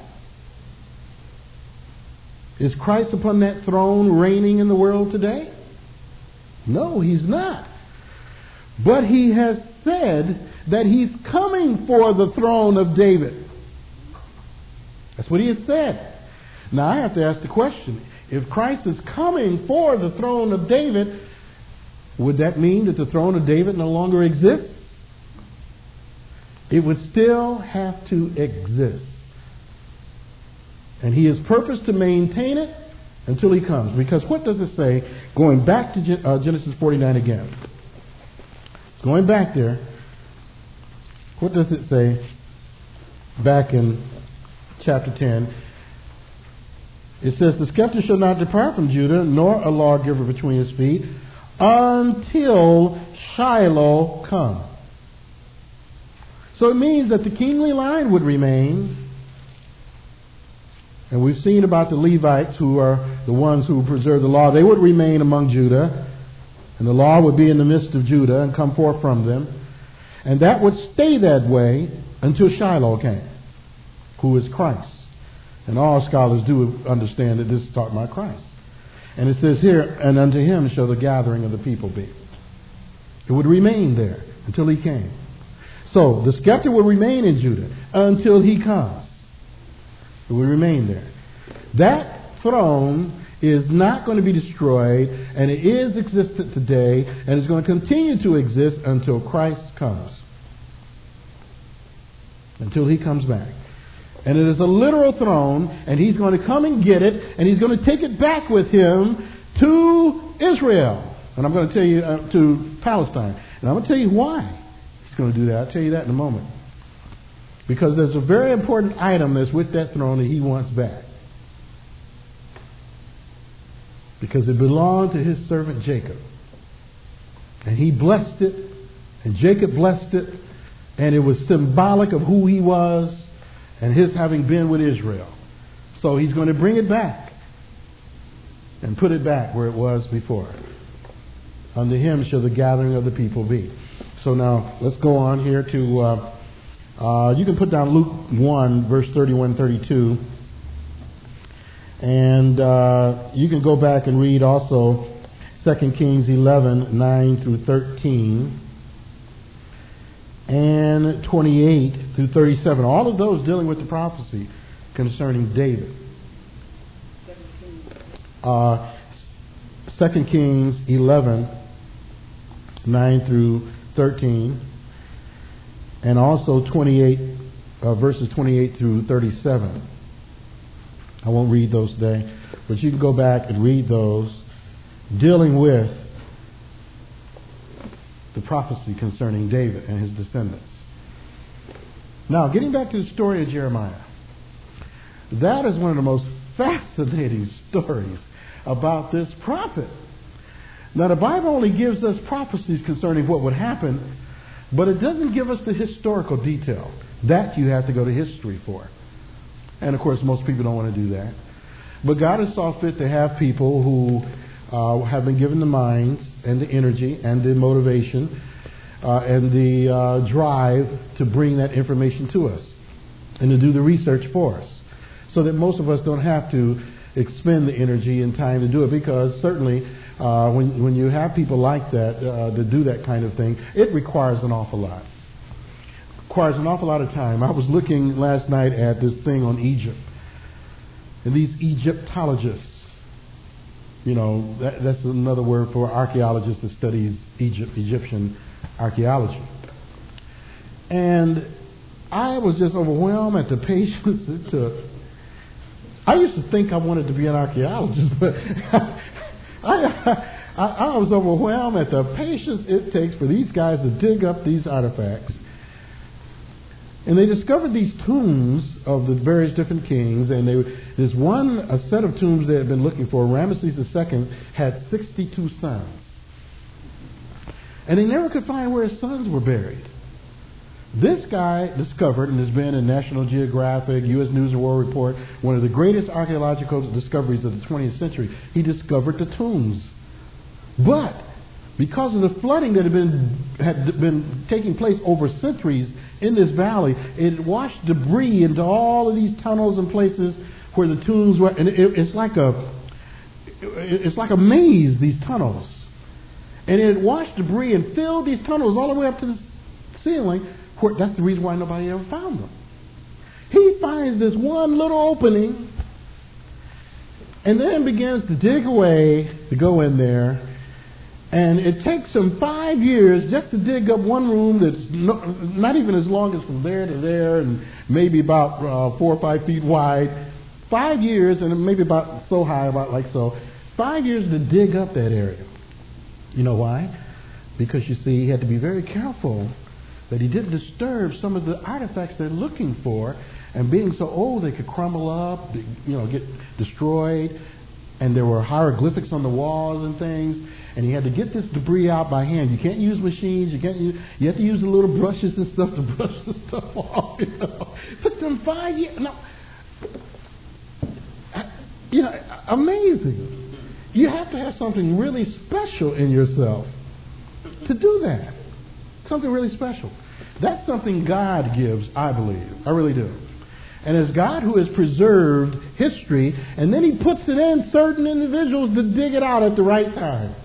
Is Christ upon that throne reigning in the world today? No, he's not. But he has said that he's coming for the throne of David. That's what he has said. Now I have to ask the question, if Christ is coming for the throne of David, would that mean that the throne of David no longer exists? It would still have to exist. And he has purposed to maintain it until he comes. Because what does it say? Going back to Genesis forty-nine again. Going back there, what does it say back in chapter ten? It says, the scepter shall not depart from Judah, nor a lawgiver between his feet, until Shiloh come. So it means that the kingly line would remain. And we've seen about the Levites, who are the ones who preserve the law. They would remain among Judah. And the law would be in the midst of Judah and come forth from them. And that would stay that way until Shiloh came, who is Christ. And all scholars do understand that this is talking about Christ. And it says here, and unto him shall the gathering of the people be. It would remain there until he came. So the scepter will remain in Judah until he comes. It will remain there. That throne is not going to be destroyed, and it is existent today, and it's going to continue to exist until Christ comes. Until he comes back. And it is a literal throne, and he's going to come and get it, and he's going to take it back with him to Israel. And I'm going to tell you, uh, to Palestine. And I'm going to tell you why he's going to do that. I'll tell you that in a moment. Because there's a very important item that's with that throne that he wants back. Because it belonged to his servant Jacob. And he blessed it, and Jacob blessed it, and it was symbolic of who he was and his having been with Israel. So he's going to bring it back and put it back where it was before. Unto him shall the gathering of the people be. So now let's go on here to, uh, uh, you can put down Luke one, verse thirty-one, thirty-two. And uh, you can go back and read also Second Kings eleven, nine through thirteen, and twenty-eight through thirty-seven. All of those dealing with the prophecy concerning David. Uh, Second Kings eleven, nine through thirteen, and also twenty-eight, uh, verses twenty-eight through thirty-seven. I won't read those today, but you can go back and read those, dealing with the prophecy concerning David and his descendants. Now, getting back to the story of Jeremiah, that is one of the most fascinating stories about this prophet. Now, the Bible only gives us prophecies concerning what would happen, but it doesn't give us the historical detail. That you have to go to history for. And, of course, most people don't want to do that. But God has saw fit to have people who uh, have been given the minds and the energy and the motivation uh, and the uh, drive to bring that information to us and to do the research for us, so that most of us don't have to expend the energy and time to do it, because certainly uh, when, when you have people like that uh, to do that kind of thing, it requires an awful lot. Requires an awful lot of time. I was looking last night at this thing on Egypt, and these Egyptologists, you know, that, that's another word for archaeologist that studies Egypt, Egyptian archaeology. And I was just overwhelmed at the patience it took. I used to think I wanted to be an archaeologist, but I, I, I was overwhelmed at the patience it takes for these guys to dig up these artifacts. And they discovered these tombs of the various different kings, and they, there's one a set of tombs they had been looking for. Ramesses the Second had sixty-two sons, and they never could find where his sons were buried. This guy discovered, and has been in National Geographic, U S News and World Report, one of the greatest archaeological discoveries of the twentieth century. He discovered the tombs, but because of the flooding that had been had been taking place over centuries in this valley, it washed debris into all of these tunnels and places where the tombs were, and it, it's like a it's like a maze, these tunnels, and it washed debris and filled these tunnels all the way up to the ceiling. Where, that's the reason why nobody ever found them. He finds this one little opening, and then begins to dig away to go in there. And it takes him five years just to dig up one room that's no, not even as long as from there to there, and maybe about uh, four or five feet wide. Five years, and maybe about so high, about like so. Five years to dig up that area. You know why? Because, you see, he had to be very careful that he didn't disturb some of the artifacts they're looking for. And being so old, they could crumble up, you know, get destroyed. And there were hieroglyphics on the walls and things. And he had to get this debris out by hand. You can't use machines. You can't use. You have to use the little brushes and stuff to brush the stuff off. You know, took them five years. No, you know, amazing. You have to have something really special in yourself to do that. Something really special. That's something God gives, I believe. I really do. And it's God who has preserved history, and then He puts it in certain individuals to dig it out at the right time.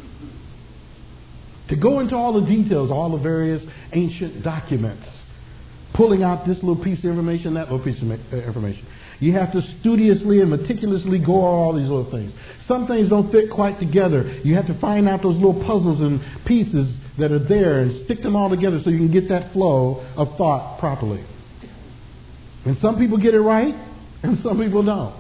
To go into all the details, all the various ancient documents, pulling out this little piece of information, that little piece of information. You have to studiously and meticulously go over all these little things. Some things don't fit quite together. You have to find out those little puzzles and pieces that are there and stick them all together so you can get that flow of thought properly. And some people get it right, and some people don't.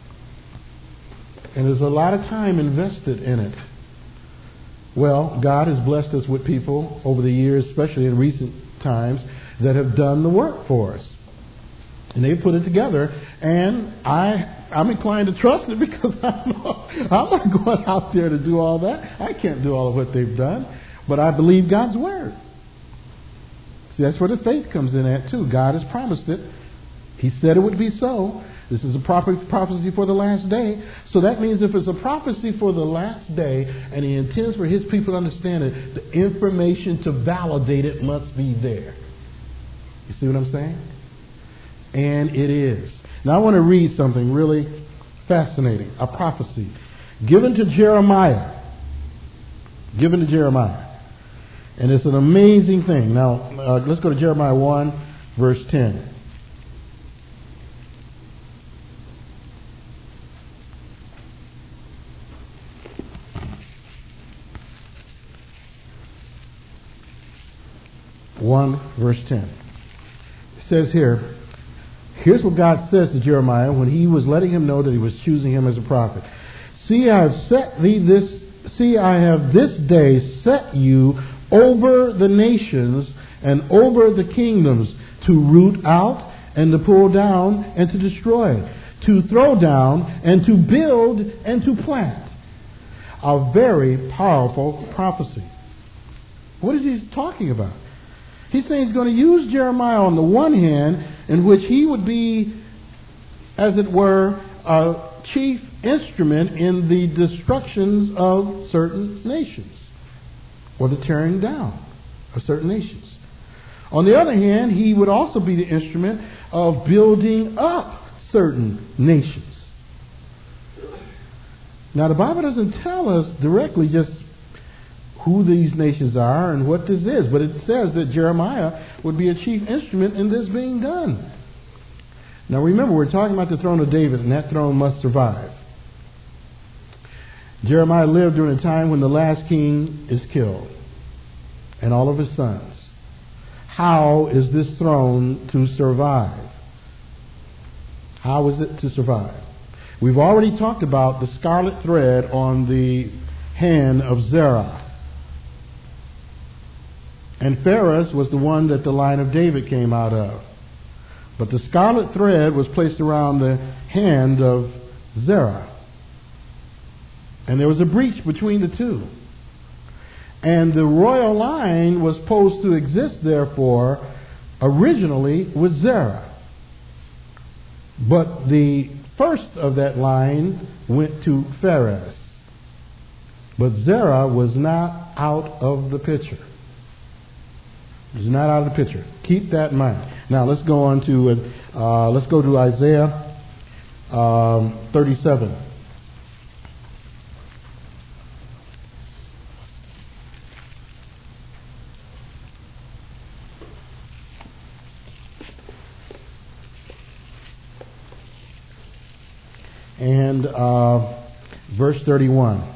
And there's a lot of time invested in it. Well, God has blessed us with people over the years, especially in recent times, that have done the work for us. And they've put it together, and I, I'm inclined to trust it, because I'm not, I'm not going out there to do all that. I can't do all of what they've done, but I believe God's Word. See, that's where the faith comes in at, too. God has promised it. He said it would be so. This is a prophecy for the last day. So that means if it's a prophecy for the last day, and He intends for His people to understand it, the information to validate it must be there. You see what I'm saying? And it is. Now I want to read something really Fascinating. A prophecy given to Jeremiah. Given to Jeremiah. And it's an amazing thing. Now, uh, let's go to Jeremiah one, verse ten. one, verse ten. It says here, here's what God says to Jeremiah when he was letting him know that he was choosing him as a prophet. See, I have set thee this, see, I have this day set you over the nations and over the kingdoms to root out and to pull down and to destroy, to throw down and to build and to plant. A very powerful prophecy. What is he talking about? He's saying he's going to use Jeremiah on the one hand, in which he would be, as it were, a chief instrument in the destructions of certain nations, or the tearing down of certain nations. On the other hand, he would also be the instrument of building up certain nations. Now, the Bible doesn't tell us directly just who these nations are and what this is, but it says that Jeremiah would be a chief instrument in this being done. Now remember, we're talking about the throne of David, and that throne must survive. Jeremiah lived during a time when the last king is killed and all of his sons. How is this throne to survive? How is it to survive? We've already talked about the scarlet thread on the hand of Zerah. And Pharez was the one that the line of David came out of. But the scarlet thread was placed around the hand of Zerah. And there was a breach between the two. And the royal line was supposed to exist, therefore, originally with Zerah. But the first of that line went to Pharez. But Zerah was not out of the picture. It's not out of the picture. Keep that in mind. Now let's go on to uh, let's go to Isaiah um, thirty-seven. And uh, verse thirty-one.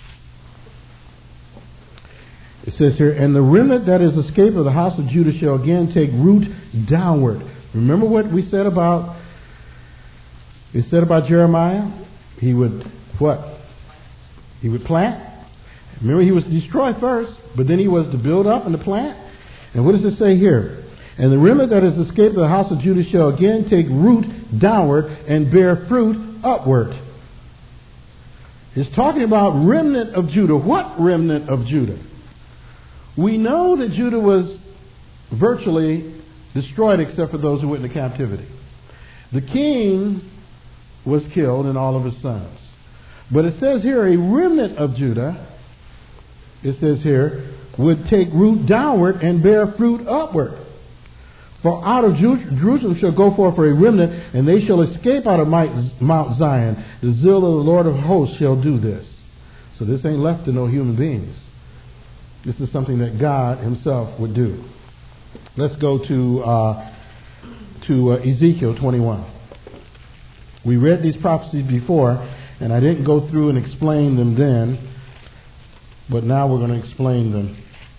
It says here, and the remnant that is escaped of the house of Judah shall again take root downward. Remember what we said about, we said about Jeremiah? He would, what? He would plant. Remember, he was destroyed first, but then he was to build up and to plant. And what does it say here? And the remnant that is escaped of the house of Judah shall again take root downward and bear fruit upward. It's talking about remnant of Judah. What remnant of Judah? We know that Judah was virtually destroyed except for those who went into captivity. The king was killed and all of his sons. But it says here a remnant of Judah, it says here, would take root downward and bear fruit upward. For out of Jerusalem shall go forth a remnant, and they shall escape out of Mount Zion. The zeal of the Lord of hosts shall do this. So this ain't left to no human beings. This is something that God himself would do. Let's go to uh, to uh, Ezekiel twenty-one. We read these prophecies before, and I didn't go through and explain them then, but now we're going to explain them.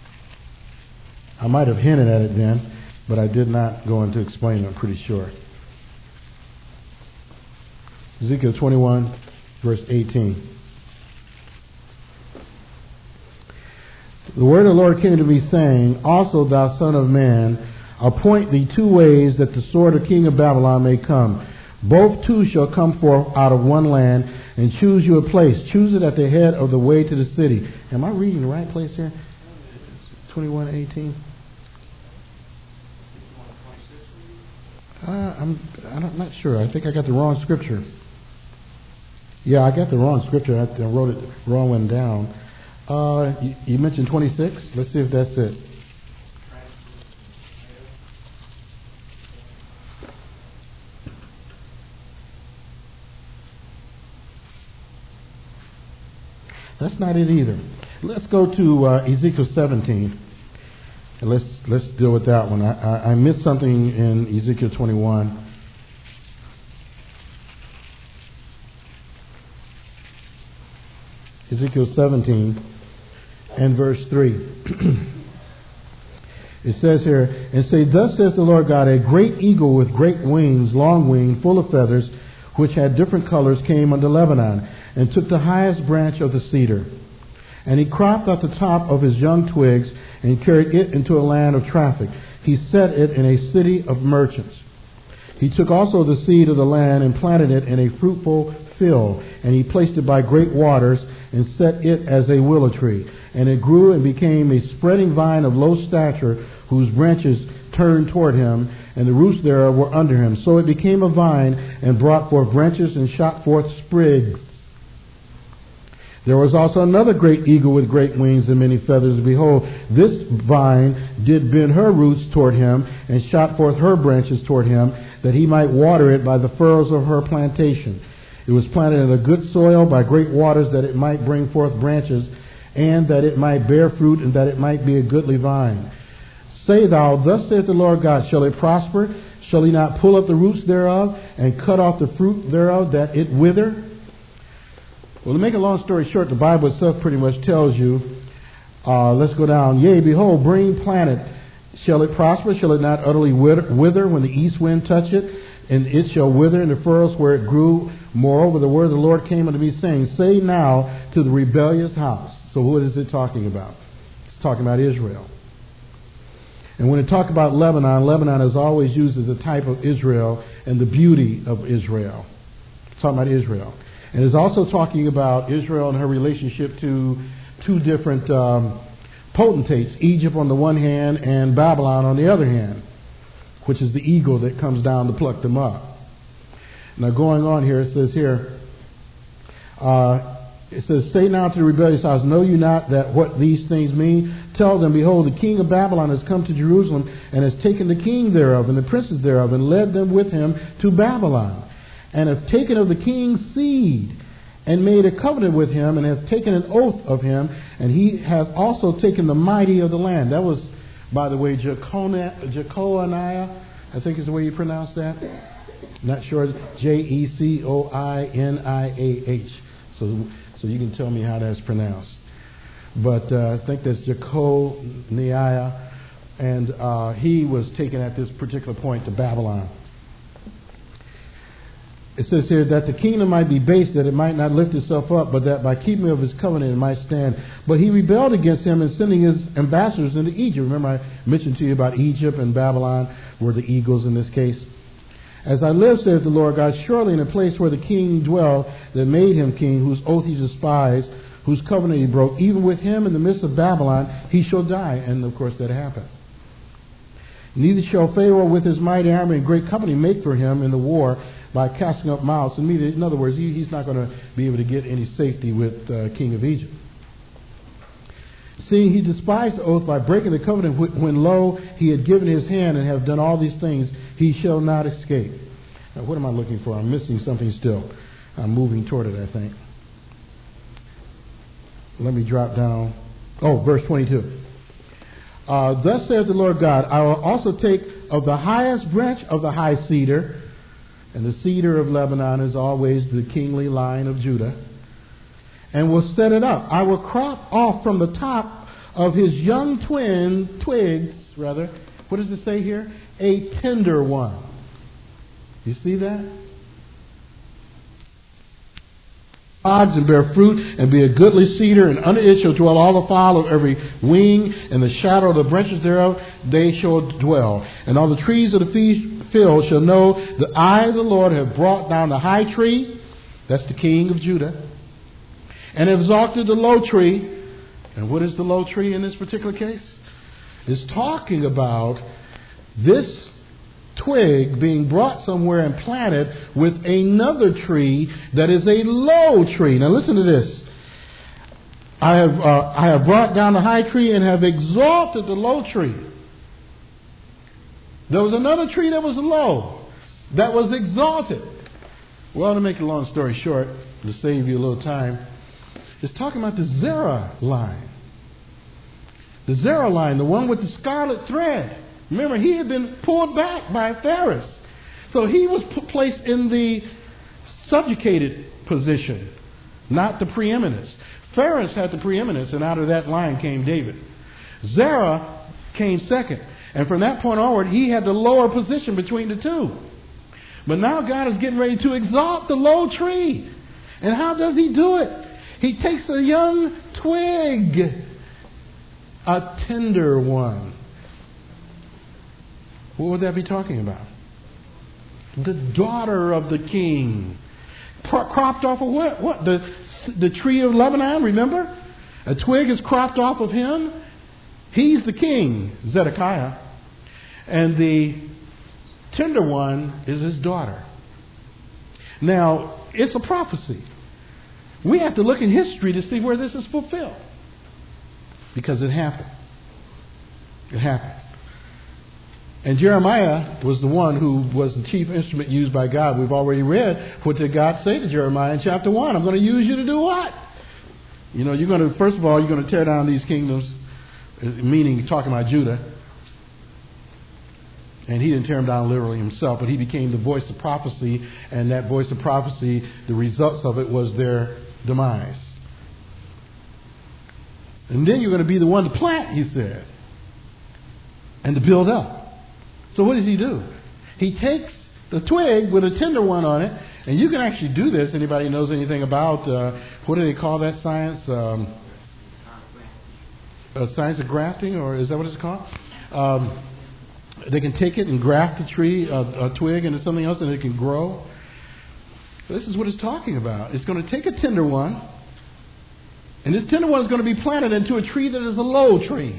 I might have hinted at it then, but I did not go into explain them, I'm pretty sure. Ezekiel twenty-one, verse eighteen. The word of the Lord came to me, saying, also thou son of man, appoint thee two ways that the sword of king of Babylon may come. Both two shall come forth out of one land, and choose you a place. Choose it at the head of the way to the city. Am I reading the right place here? twenty-one eighteen. Uh, I'm I'm not sure. I think I got the wrong scripture. Yeah, I got the wrong scripture. I wrote it wrong one down. Uh, you, you mentioned twenty-six. Let's see if that's it. that's not it either. Let's go to uh, Ezekiel seventeen. And let's let's deal with that one. I, I, I missed something in Ezekiel twenty-one. Ezekiel seventeen and verse three. It says here, and say, thus saith the Lord God, a great eagle with great wings, long winged, full of feathers, which had different colors, came unto Lebanon, and took the highest branch of the cedar. And he cropped out the top of his young twigs, and carried it into a land of traffic. He set it in a city of merchants. He took also the seed of the land, and planted it in a fruitful field, and he placed it by great waters, and set it as a willow tree. And it grew and became a spreading vine of low stature, whose branches turned toward him, and the roots thereof were under him. So it became a vine, and brought forth branches, and shot forth sprigs. There was also another great eagle with great wings and many feathers. Behold, this vine did bend her roots toward him, and shot forth her branches toward him, that he might water it by the furrows of her plantation. It was planted in a good soil by great waters, that it might bring forth branches, and that it might bear fruit, and that it might be a goodly vine. Say thou, thus saith the Lord God, shall it prosper? Shall he not pull up the roots thereof, and cut off the fruit thereof, that it wither? Well, to make a long story short, the Bible itself pretty much tells you, uh, let's go down. Yea, behold, bring planet. Shall it prosper? Shall it not utterly wither when the east wind touch it? And it shall wither in the furrows where it grew. Moreover, the word of the Lord came unto me, saying, say now to the rebellious house. So what is it talking about? It's talking about Israel. And when it talks about Lebanon, Lebanon is always used as a type of Israel and the beauty of Israel. It's talking about Israel. And it's also talking about Israel and her relationship to two different um, potentates, Egypt on the one hand and Babylon on the other hand, which is the eagle that comes down to pluck them up. Now going on here, it says here, uh, it says, say now to the rebellious house, know you not that what these things mean? Tell them, behold, the king of Babylon has come to Jerusalem, and has taken the king thereof, and the princes thereof, and led them with him to Babylon, and have taken of the king's seed, and made a covenant with him, and hath taken an oath of him, and he hath also taken the mighty of the land. That was, by the way, Jeconiah, I think is the way you pronounce that. Not sure. J E C O I N I A H. So, so you can tell me how that's pronounced. But uh, I think that's Jeconiah, and uh, he was taken at this particular point to Babylon. It says here that the kingdom might be base, that it might not lift itself up, but that by keeping of his covenant it might stand. But he rebelled against him in sending his ambassadors into Egypt. Remember I mentioned to you about Egypt and Babylon were the eagles in this case. As I live, saith the Lord God, surely in a place where the king dwelled that made him king, whose oath he despised, whose covenant he broke, even with him in the midst of Babylon, he shall die. And of course that happened. Neither shall Pharaoh with his mighty army and great company make for him in the war by casting up mouths. In other words, he, he's not going to be able to get any safety with uh, king of Egypt. Seeing he despised the oath by breaking the covenant, when lo, he had given his hand and have done all these things, he shall not escape. Now, what am I looking for? I'm missing something still. I'm moving toward it, I think. Let me drop down. Oh, verse twenty-two. Uh, Thus saith the Lord God, I will also take of the highest branch of the high cedar, and the cedar of Lebanon is always the kingly line of Judah, and will set it up. I will crop off from the top of his young twin twigs, rather. What does it say here? A tender one. You see that? Pods and bear fruit, and be a goodly cedar, and under it shall dwell all the fowl of every wing, and the shadow of the branches thereof they shall dwell. And all the trees of the field shall know that I, the Lord, have brought down the high tree, that's the king of Judah, and exalted the low tree. And what is the low tree in this particular case? It's talking about this twig being brought somewhere and planted with another tree that is a low tree. Now listen to this. I have uh, I have brought down the high tree and have exalted the low tree. There was another tree that was low, that was exalted. Well, to make a long story short, to save you a little time, is talking about the Zerah line. The Zerah line, the one with the scarlet thread. Remember, he had been pulled back by Phares. So he was put, placed in the subjugated position, not the preeminence. Phares had the preeminence, and out of that line came David. Zerah came second. And from that point onward, he had the lower position between the two. But now God is getting ready to exalt the low tree. And how does he do it? He takes a young twig, a tender one. What would that be talking about? The daughter of the king. Pro- cropped off of what? What? The, the tree of Lebanon, remember? A twig is cropped off of him. He's the king, Zedekiah. And the tender one is his daughter. Now, it's a prophecy. We have to look in history to see where this is fulfilled. Because it happened. It happened. And Jeremiah was the one who was the chief instrument used by God. We've already read what did God say to Jeremiah in chapter one. I'm going to use you to do what? You know, you're going to, first of all, you're going to tear down these kingdoms, meaning talking about Judah. And he didn't tear them down literally himself, but he became the voice of prophecy. And that voice of prophecy, the results of it was their demise. And then you're going to be the one to plant, he said, and to build up. So what does he do? He takes the twig with a tender one on it, and you can actually do this. Anybody knows anything about, uh, what do they call that science? Um, uh, science of grafting, or is that what it's called? Um, they can take it and graft the tree, uh, a twig, into something else, and it can grow. This is what it's talking about. It's going to take a tender one, and this tender one is going to be planted into a tree that is a low tree.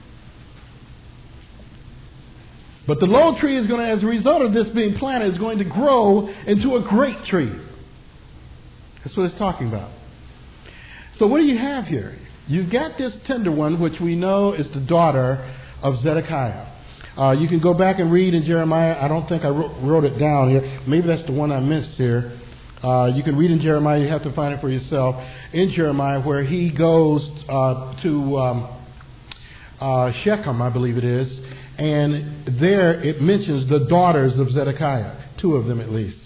But the low tree is going to, as a result of this being planted, is going to grow into a great tree. That's what it's talking about. So what do you have here? You've got this tender one, which we know is the daughter of Zedekiah. Uh, you can go back and read in Jeremiah. I don't think I wrote, wrote it down here. Maybe that's the one I missed here. Uh, you can read in Jeremiah. You have to find it for yourself. In Jeremiah, where he goes uh, to um, uh, Shechem, I believe it is. And there it mentions the daughters of Zedekiah, two of them at least.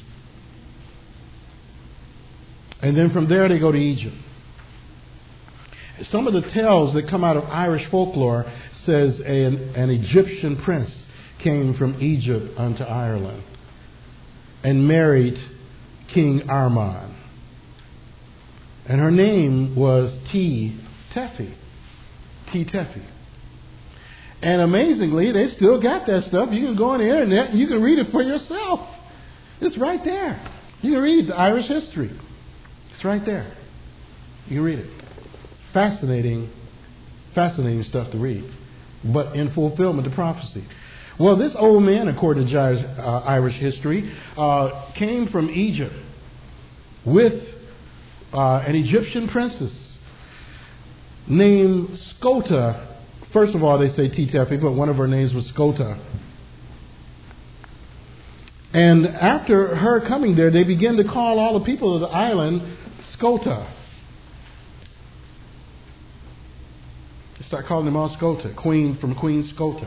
And then from there they go to Egypt. Some of the tales that come out of Irish folklore says an, an Egyptian prince came from Egypt unto Ireland and married King Armon. And her name was T. Tephi. T. Tephi. And amazingly, they still got that stuff. You can go on the internet and you can read it for yourself. It's right there. You can read the Irish history. It's right there. You can read it. Fascinating, fascinating stuff to read. But in fulfillment of prophecy. Well, this old man, according to uh, Irish history, uh, came from Egypt with uh, an Egyptian princess named Scota. First of all, they say T. Tephi, but one of her names was Scota. And after her coming there, they began to call all the people of the island Scota. They start calling them all Scota, Queen from Queen Scota.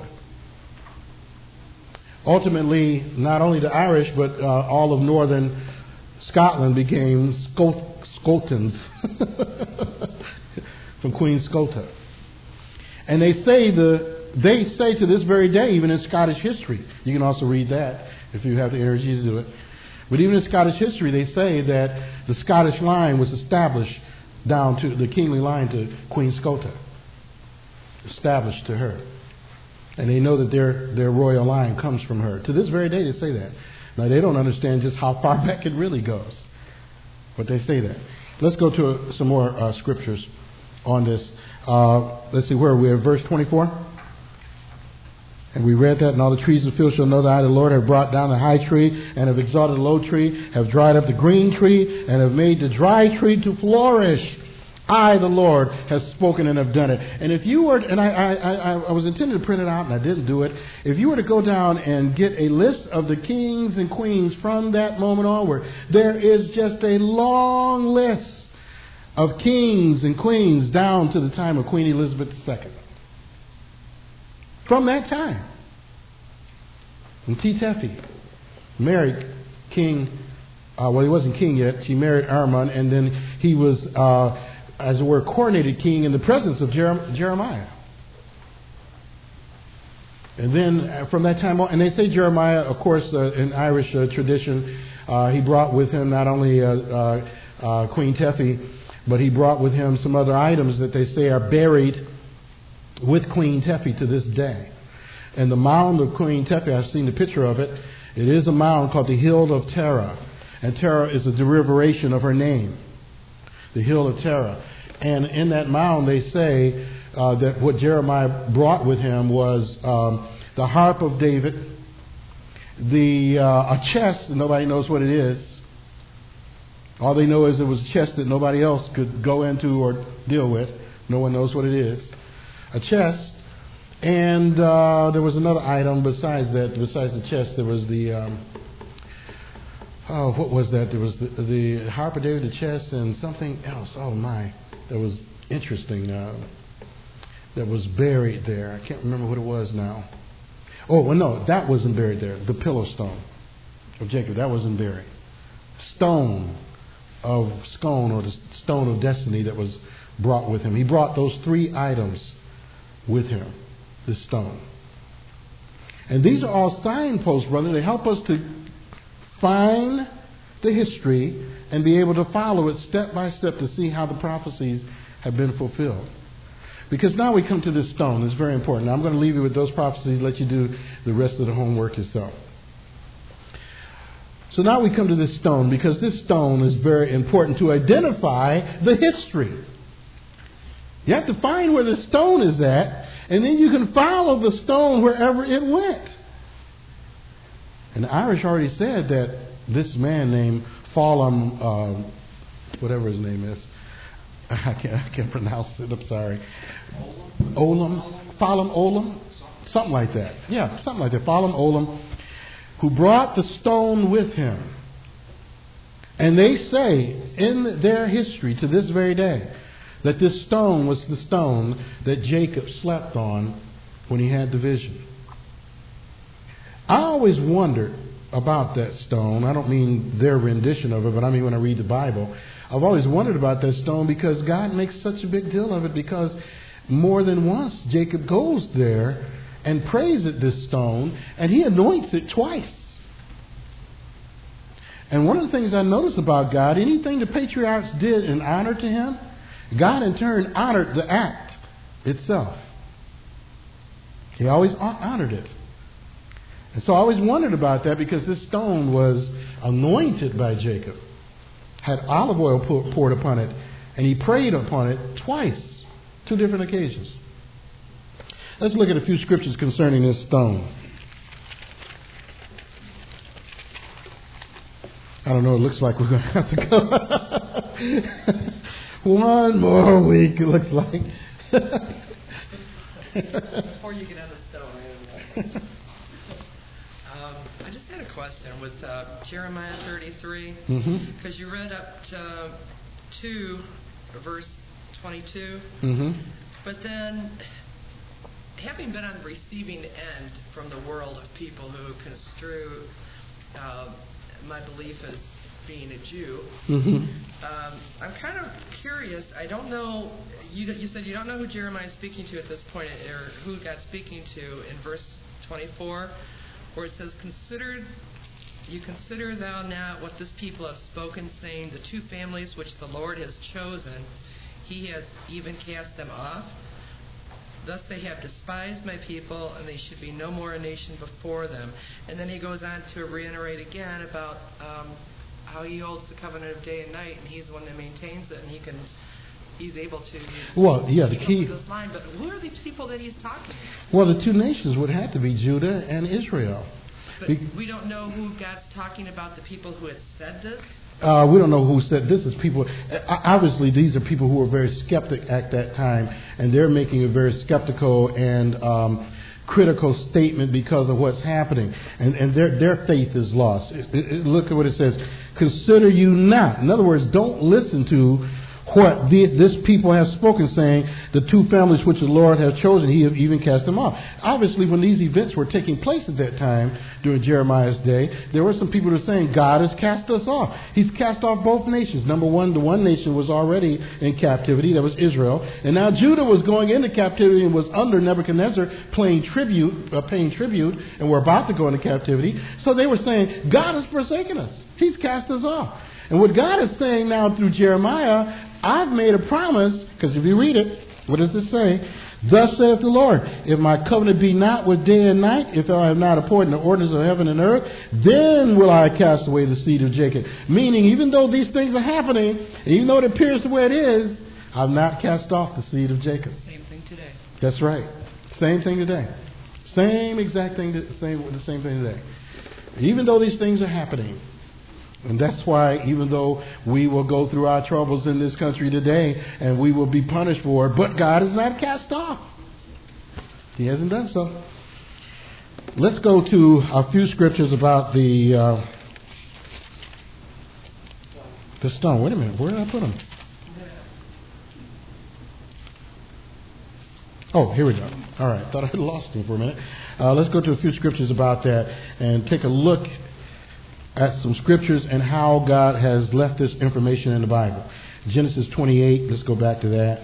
Ultimately, not only the Irish, but uh, all of northern Scotland became Scot- Scotans from Queen Scota. And they say the they say to this very day, even in Scottish history, you can also read that if you have the energy to do it. But even in Scottish history, they say that the Scottish line was established down to the kingly line to Queen Scota, established to her, and they know that their their royal line comes from her. To this very day, they say that. Now they don't understand just how far back it really goes, but they say that. Let's go to uh, some more uh, scriptures on this. Uh, let's see, where are we at? Verse twenty-four. And we read that, and all the trees of the field shall know that I, the Lord, have brought down the high tree, and have exalted the low tree, have dried up the green tree, and have made the dry tree to flourish. I, the Lord, have spoken and have done it. And if you were, and I, I, I, I was intended to print it out, and I didn't do it. If you were to go down and get a list of the kings and queens from that moment onward, there is just a long list of kings and queens down to the time of Queen Elizabeth the Second. From that time. And T. Teffy married King, uh, well, he wasn't king yet. She married Armon, and then he was, uh, as it were, coronated king in the presence of Jer- Jeremiah. And then uh, from that time on, and they say Jeremiah, of course, uh, in Irish uh, tradition, uh, he brought with him not only uh, uh, uh, Queen Teffy, but he brought with him some other items that they say are buried with Queen Teffy to this day. And the mound of Queen Teffy, I've seen the picture of it. It is a mound called the Hill of Tara. And Tara is a derivation of her name, the Hill of Tara. And in that mound, they say uh, that what Jeremiah brought with him was um, the harp of David, the uh, a chest, and nobody knows what it is. All they know is it was a chest that nobody else could go into or deal with. No one knows what it is. A chest. And uh, there was another item besides that. Besides the chest, there was the... Um, oh, what was that? There was the, the harp of David, the chest, and something else. Oh, my. That was interesting. Uh, that was buried there. I can't remember what it was now. Oh, well, no. That wasn't buried there. The pillow stone of Jacob. That wasn't buried. Stone of Scone, or the stone of destiny that was brought with him. He brought those three items with him. This stone. And these are all signposts, brother. They help us to find the history and be able to follow it step by step to see how the prophecies have been fulfilled. Because now we come to this stone. It's very important. Now I'm going to leave you with those prophecies, let you do the rest of the homework yourself. So now we come to this stone, because this stone is very important to identify the history. You have to find where the stone is at, and then you can follow the stone wherever it went. And the Irish already said that this man named Fallam, uh, whatever his name is, I can't, I can't pronounce it, I'm sorry. Olam? Fallam Olam? Something like that. Yeah, something like that. Fallam Olam, who brought the stone with him. And they say in their history to this very day that this stone was the stone that Jacob slept on when he had the vision. I always wondered about that stone. I don't mean their rendition of it, but I mean when I read the Bible. I've always wondered about that stone because God makes such a big deal of it, because more than once Jacob goes there and prays at this stone, and he anoints it twice. And one of the things I notice about God, anything the patriarchs did in honor to him, God in turn honored the act itself. He always honored it. And so I always wondered about that, because this stone was anointed by Jacob, had olive oil poured upon it, and he prayed upon it twice, two different occasions. Let's look at a few scriptures concerning this stone. I don't know, it looks like we're going to have to go one more week, it looks like. Before you get out of the stone, um, I just had a question with uh, Jeremiah thirty-three, because mm-hmm. you read up to, to verse twenty-two, mm-hmm. but then, having been on the receiving end from the world of people who construe uh, my belief as being a Jew, mm-hmm. um, I'm kind of curious. I don't know. You, you said you don't know who Jeremiah is speaking to at this point, or who God's speaking to in verse twenty-four, where it says, "Consider, you consider thou not what this people have spoken, saying, the two families which the Lord has chosen, He has even cast them off. Thus they have despised my people, and they should be no more a nation before them." And then he goes on to reiterate again about um, how he holds the covenant of day and night, and he's the one that maintains it, and he can, he's able to. Well, yeah, the key. This line, but who are these people that he's talking to? Well, the two nations would have to be Judah and Israel. But be- we don't know who God's talking about. The people who had said this. Uh, we don't know who said this. Is people. Obviously, these are people who were very skeptic at that time, and they're making a very skeptical and um, critical statement because of what's happening, and and their their faith is lost. It, it, look at what it says: "Consider you not." In other words, don't listen to what the, this people have spoken, saying, the two families which the Lord has chosen, he have even cast them off. Obviously, when these events were taking place at that time, during Jeremiah's day, there were some people who were saying, God has cast us off. He's cast off both nations. Number one, the one nation was already in captivity, that was Israel. And now Judah was going into captivity and was under Nebuchadnezzar, paying tribute, uh, paying tribute, and were about to go into captivity. So they were saying, God has forsaken us. He's cast us off. And what God is saying now through Jeremiah, I've made a promise, because if you read it, what does it say? Thus saith the Lord, if my covenant be not with day and night, if I have not appointed the ordinance of heaven and earth, then will I cast away the seed of Jacob. Meaning, even though these things are happening, and even though it appears the way it is, I've not cast off the seed of Jacob. Same thing today. That's right. Same thing today. Same exact thing, same, the same thing today. Even though these things are happening. And that's why, even though we will go through our troubles in this country today and we will be punished for it, but God is not cast off. He hasn't done so. Let's go to a few scriptures about the uh, the stone. Wait a minute. Where did I put them? Oh, here we go. All right. Thought I had lost him for a minute. Uh, let's go to a few scriptures about that and take a look at some scriptures and how God has left this information in the Bible. Genesis twenty-eight, let's go back to that.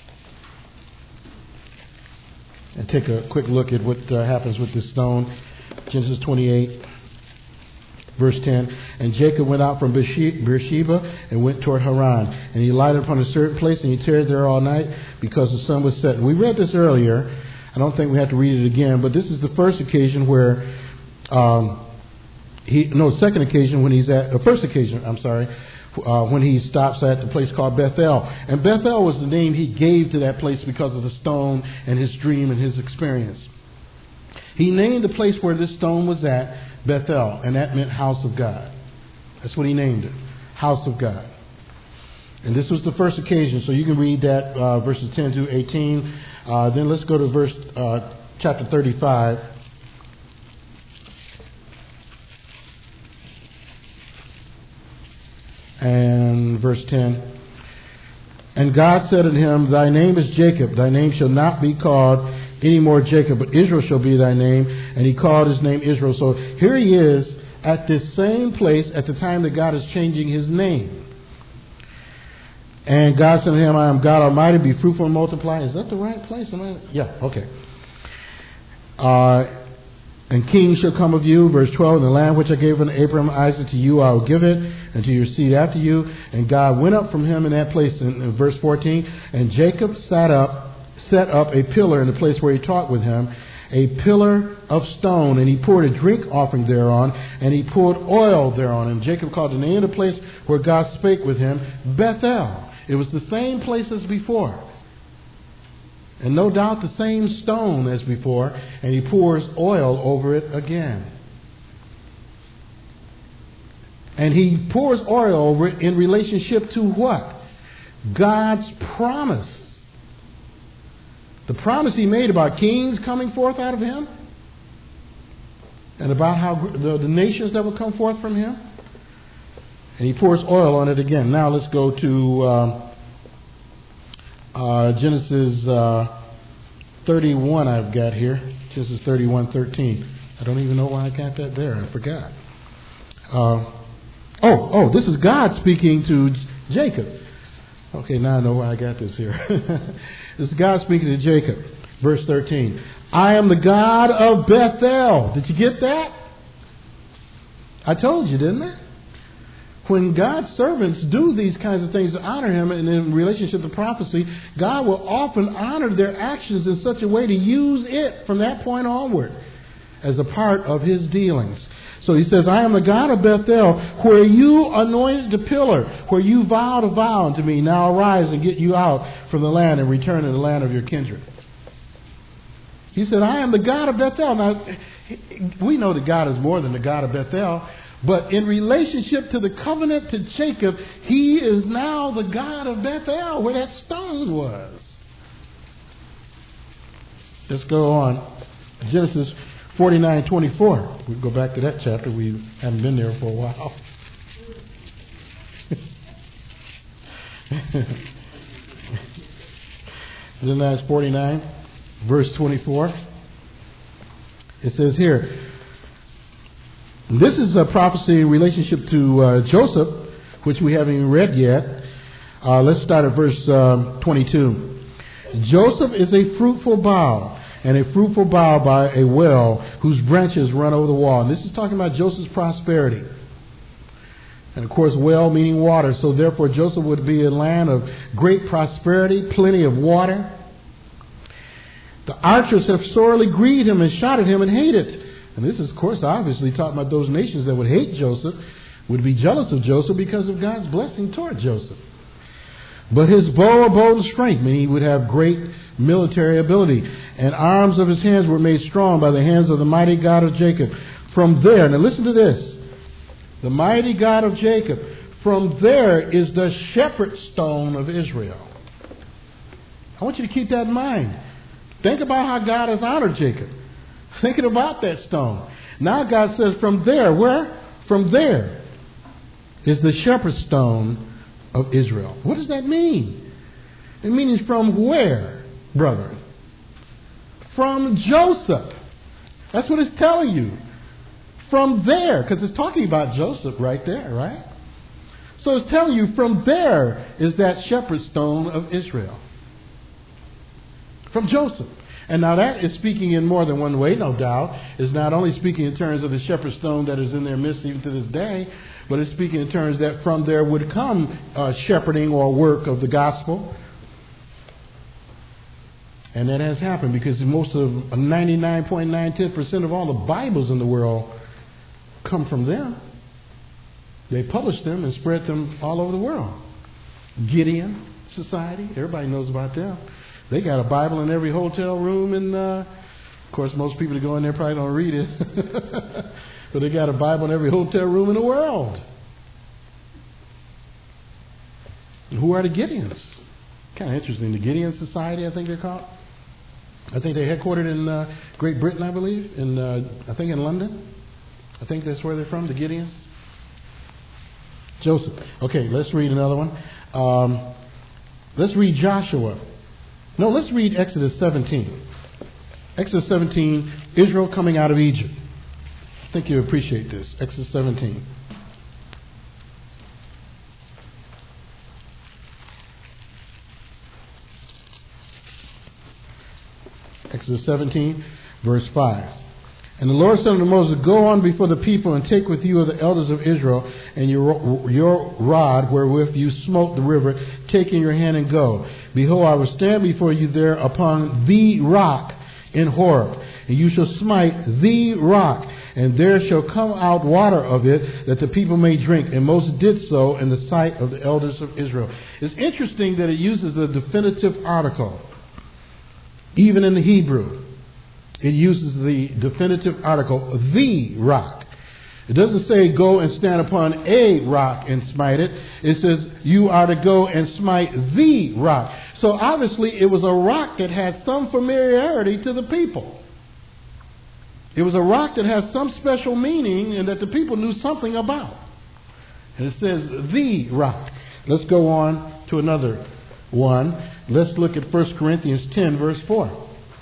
And take a quick look at what uh, happens with this stone. Genesis twenty-eight, verse ten. And Jacob went out from Beersheba and went toward Haran. And he lighted upon a certain place, and he tarried there all night because the sun was setting. We read this earlier. I don't think we have to read it again, but this is the first occasion where... Um, He, no, second occasion when he's at, the first occasion, I'm sorry, uh, when he stops at the place called Bethel. And Bethel was the name he gave to that place because of the stone and his dream and his experience. He named the place where this stone was at Bethel, and that meant house of God. That's what he named it, house of God. And this was the first occasion, so you can read that, uh, verses ten to eighteen. Uh, then let's go to verse, uh, chapter thirty-five. And verse ten. And God said unto him, Thy name is Jacob. Thy name shall not be called any more Jacob, but Israel shall be thy name. And he called his name Israel. So here he is at this same place at the time that God is changing his name. And God said to him, I am God Almighty, be fruitful and multiply. Is that the right place? Am I? Yeah, okay. Uh, and kings shall come of you, verse twelve, and the land which I gave unto Abraham and Isaac to you, I will give it, and to your seed after you. And God went up from him in that place, in, in verse fourteen, and Jacob sat up, set up a pillar in the place where he talked with him, a pillar of stone, and he poured a drink offering thereon, and he poured oil thereon. And Jacob called the name of the place where God spake with him, Bethel. It was the same place as before. And no doubt the same stone as before, and he pours oil over it again. And he pours oil over it in relationship to what? God's promise. The promise he made about kings coming forth out of him, and about how the, the nations that will come forth from him. And he pours oil on it again. Now let's go to... Uh, Uh, Genesis uh, thirty-one I've got here. Genesis thirty-one thirteen. I don't even know why I got that there. I forgot. Uh, oh, oh, this is God speaking to Jacob. Okay, now I know why I got this here. This is God speaking to Jacob. Verse thirteen. I am the God of Bethel. Did you get that? I told you, didn't I? When God's servants do these kinds of things to honor him, and in relationship to prophecy, God will often honor their actions in such a way to use it from that point onward as a part of his dealings. So he says, I am the God of Bethel, where you anointed the pillar, where you vowed a vow unto me. Now arise and get you out from the land and return to the land of your kindred. He said, I am the God of Bethel. Now, we know that God is more than the God of Bethel. But in relationship to the covenant to Jacob, he is now the God of Bethel, where that stone was. Let's go on. Genesis forty-nine twenty-four. We'll go back to that chapter. We haven't been there for a while. Genesis forty-nine, verse twenty-four. It says here, this is a prophecy in relationship to uh, Joseph, which we haven't even read yet. Uh, let's start at verse um, twenty-two. Joseph is a fruitful bough, and a fruitful bough by a well whose branches run over the wall. And this is talking about Joseph's prosperity. And of course, well meaning water. So therefore, Joseph would be a land of great prosperity, plenty of water. The archers have sorely grieved him and shot at him and hated. And this is, of course, obviously talking about those nations that would hate Joseph, would be jealous of Joseph because of God's blessing toward Joseph. But his bow abode in strength, meaning he would have great military ability. And arms of his hands were made strong by the hands of the mighty God of Jacob. From there, now listen to this. The mighty God of Jacob. From there is the shepherd stone of Israel. I want you to keep that in mind. Think about how God has honored Jacob. Thinking about that stone. Now God says from there, where? From there is the shepherd stone of Israel. What does that mean? It means from where, brethren? From Joseph. That's what it's telling you. From there, because it's talking about Joseph right there, right? So it's telling you from there is that shepherd stone of Israel. From Joseph. And now that is speaking in more than one way, no doubt. It's not only speaking in terms of the shepherd stone that is in their midst even to this day, but it's speaking in terms that from there would come uh, shepherding or work of the gospel. And that has happened because most of ninety-nine point nine percent of all the Bibles in the world come from them. They published them and spread them all over the world. Gideon Society, everybody knows about them. They got a Bible in every hotel room, and uh, of course most people that go in there probably don't read it. But they got a Bible in every hotel room in the world. And who are the Gideons? Kind of interesting. The Gideon Society, I think they're called. I think they're headquartered in uh, Great Britain, I believe. In uh, I think in London. I think that's where they're from, the Gideons. Joseph. Okay, let's read another one. Um, let's read Joshua. No, let's read Exodus seventeen. Exodus seventeen, Israel coming out of Egypt. I think you appreciate this. Exodus seventeen. Exodus seventeen, verse five. And the Lord said unto Moses, go on before the people and take with you of the elders of Israel and your, your rod wherewith you smote the river, take in your hand and go. Behold, I will stand before you there upon the rock in Horeb, and you shall smite the rock, and there shall come out water of it, that the people may drink. And Moses did so in the sight of the elders of Israel. It's interesting that it uses a definitive article, even in the Hebrew. It uses the definitive article, the rock. It doesn't say go and stand upon a rock and smite it. It says you are to go and smite the rock. So obviously it was a rock that had some familiarity to the people. It was a rock that has some special meaning and that the people knew something about. And it says the rock. Let's go on to another one. Let's look at First Corinthians ten, verse four.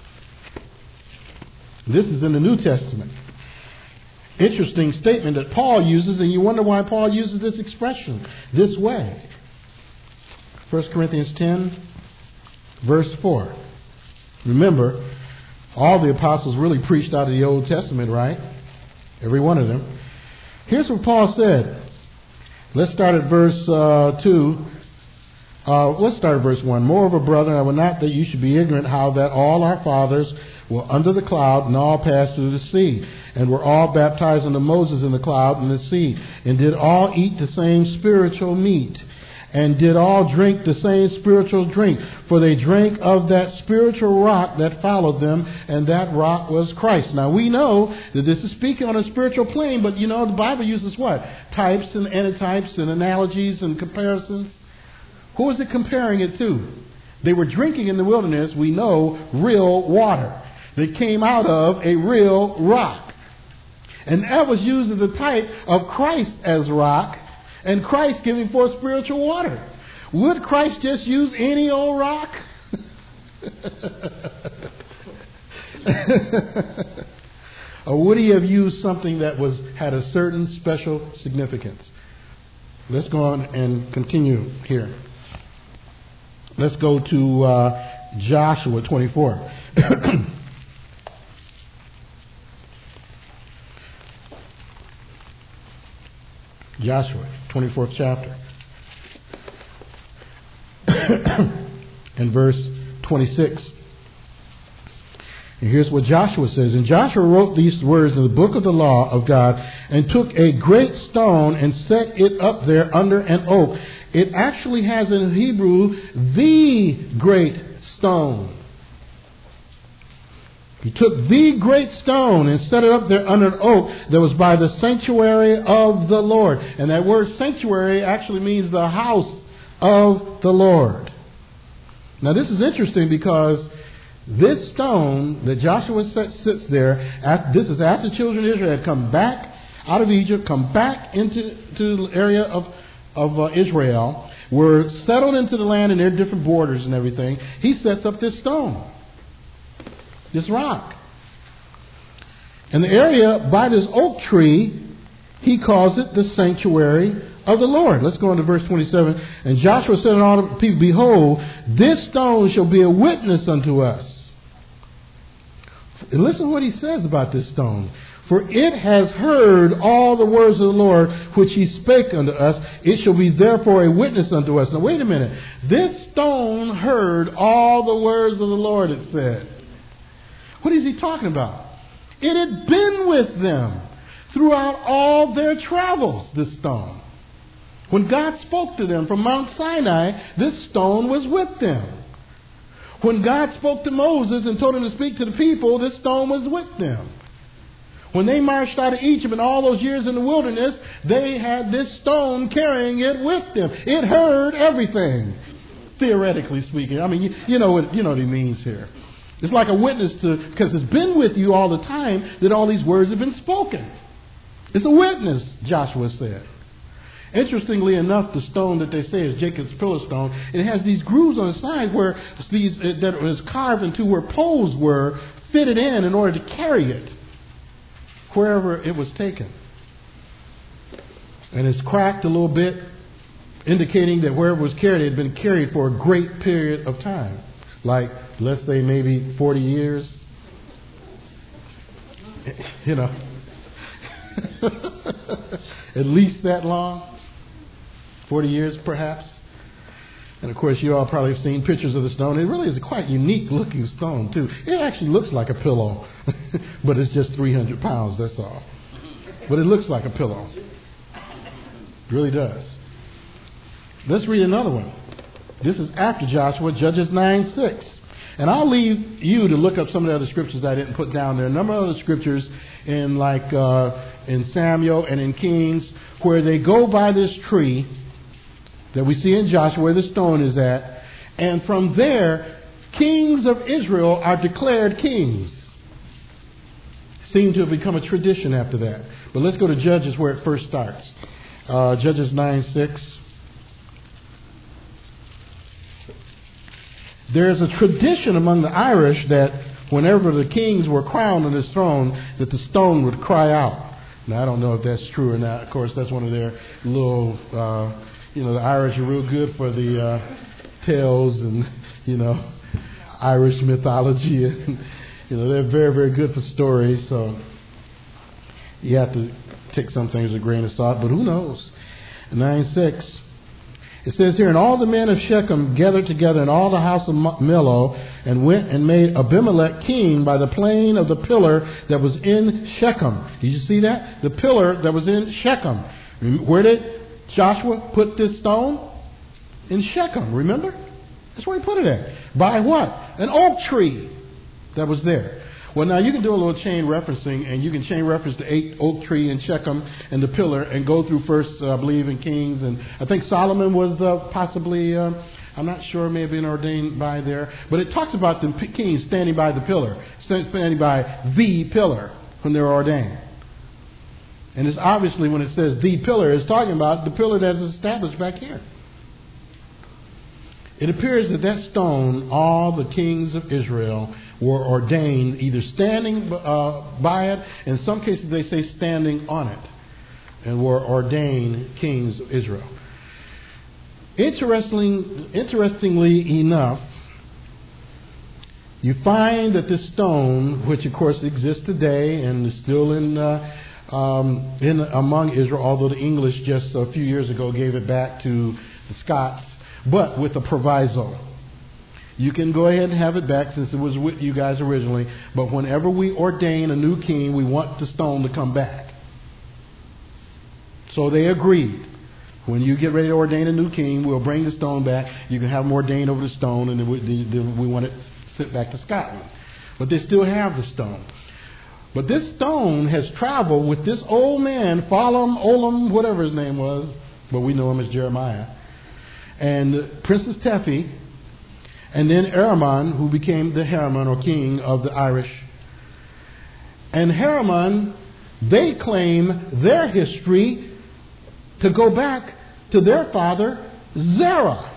This is in the New Testament. Interesting statement that Paul uses, and you wonder why Paul uses this expression this way. First Corinthians ten, verse four. Remember, all the apostles really preached out of the Old Testament, right? Every one of them. Here's what Paul said. Let's start at verse uh, two. Uh, let's start at verse one. Moreover, brethren, I would not that you should be ignorant how that all our fathers were under the cloud and all passed through the sea, and were all baptized unto Moses in the cloud and the sea, and did all eat the same spiritual meat, and did all drink the same spiritual drink, for they drank of that spiritual rock that followed them, and that rock was Christ. Now we know that this is speaking on a spiritual plane, but you know the Bible uses what? Types and antitypes and analogies and comparisons. Who is it comparing it to? They were drinking in the wilderness, we know, real water that came out of a real rock. And that was used as a type of Christ as rock, and Christ giving forth spiritual water. Would Christ just use any old rock? Or would he have used something that was had a certain special significance? Let's go on and continue here. Let's go to uh, Joshua twenty-four. Joshua, twenty-fourth chapter. And verse twenty-six. And here's what Joshua says. And Joshua wrote these words in the book of the law of God and took a great stone and set it up there under an oak. It actually has in Hebrew, the great stone. He took the great stone and set it up there under an oak that was by the sanctuary of the Lord. And that word sanctuary actually means the house of the Lord. Now this is interesting because this stone that Joshua set, sits there, at, this is after the children of Israel had come back out of Egypt, come back into to the area of, of uh, Israel, were settled into the land and their different borders and everything. He sets up this stone, this rock. And the area by this oak tree, he calls it the sanctuary of the Lord. Let's go on to verse twenty-seven. And Joshua said unto all the people, behold, this stone shall be a witness unto us. And listen to what he says about this stone. For it has heard all the words of the Lord which he spake unto us. It shall be therefore a witness unto us. Now wait a minute. This stone heard all the words of the Lord, it said. What is he talking about? It had been with them throughout all their travels, this stone. When God spoke to them from Mount Sinai, this stone was with them. When God spoke to Moses and told him to speak to the people, this stone was with them. When they marched out of Egypt and all those years in the wilderness, they had this stone carrying it with them. It heard everything, theoretically speaking. I mean, you, you know what you know what he means here. It's like a witness to, because it's been with you all the time that all these words have been spoken. It's a witness, Joshua said. Interestingly enough, the stone that they say is Jacob's pillar stone, it has these grooves on the side where these uh, that was carved into where poles were fitted in in order to carry it wherever it was taken. And it's cracked a little bit, indicating that wherever it was carried, it had been carried for a great period of time. Like, let's say maybe forty years. You know. At least that long. forty years perhaps. And of course you all probably have seen pictures of the stone. It really is a quite unique looking stone too. It actually looks like a pillow. But it's just three hundred pounds, that's all. But it looks like a pillow. It really does. Let's read another one. This is after Joshua, Judges nine six. And I'll leave you to look up some of the other scriptures that I didn't put down there. A number of other scriptures in like uh, in Samuel and in Kings where they go by this tree that we see in Joshua where the stone is at. And from there, kings of Israel are declared kings. Seem to have become a tradition after that. But let's go to Judges where it first starts. Uh, Judges nine six. There's a tradition among the Irish that whenever the kings were crowned on this throne, that the stone would cry out. Now, I don't know if that's true or not. Of course, that's one of their little, uh, you know, the Irish are real good for the uh, tales and, you know, Irish mythology. And, you know, they're very, very good for stories. So you have to take some things with a grain of salt. But who knows? nine six. It says here, and all the men of Shechem gathered together in all the house of Millo and went and made Abimelech king by the plain of the pillar that was in Shechem. Did you see that? The pillar that was in Shechem. Where did Joshua put this stone? In Shechem, remember? That's where he put it at. By what? An oak tree that was there. Well, now you can do a little chain referencing, and you can chain reference the eight oak tree in Shechem and the pillar and go through first, uh, I believe, in Kings. And I think Solomon was uh, possibly, uh, I'm not sure, may have been ordained by there. But it talks about the kings standing by the pillar, standing by the pillar when they're ordained. And it's obviously when it says the pillar, it's talking about the pillar that is established back here. It appears that that stone, all the kings of Israel were ordained either standing uh, by it, in some cases they say standing on it, and were ordained kings of Israel. Interesting, interestingly enough, you find that this stone, which of course exists today and is still in, uh, um, in among Israel, although the English just a few years ago gave it back to the Scots, but with a proviso. You can go ahead and have it back since it was with you guys originally, but whenever we ordain a new king, we want the stone to come back. So they agreed. When you get ready to ordain a new king, we'll bring the stone back. You can have them ordained over the stone, and then we, then we want it sent back to Scotland. But they still have the stone. But this stone has traveled with this old man, Phalim, Olam, whatever his name was, but we know him as Jeremiah, and Princess Tephi, and then Ahriman, who became the Harriman or king of the Irish. And Harriman, they claim their history to go back to their father, Zerah,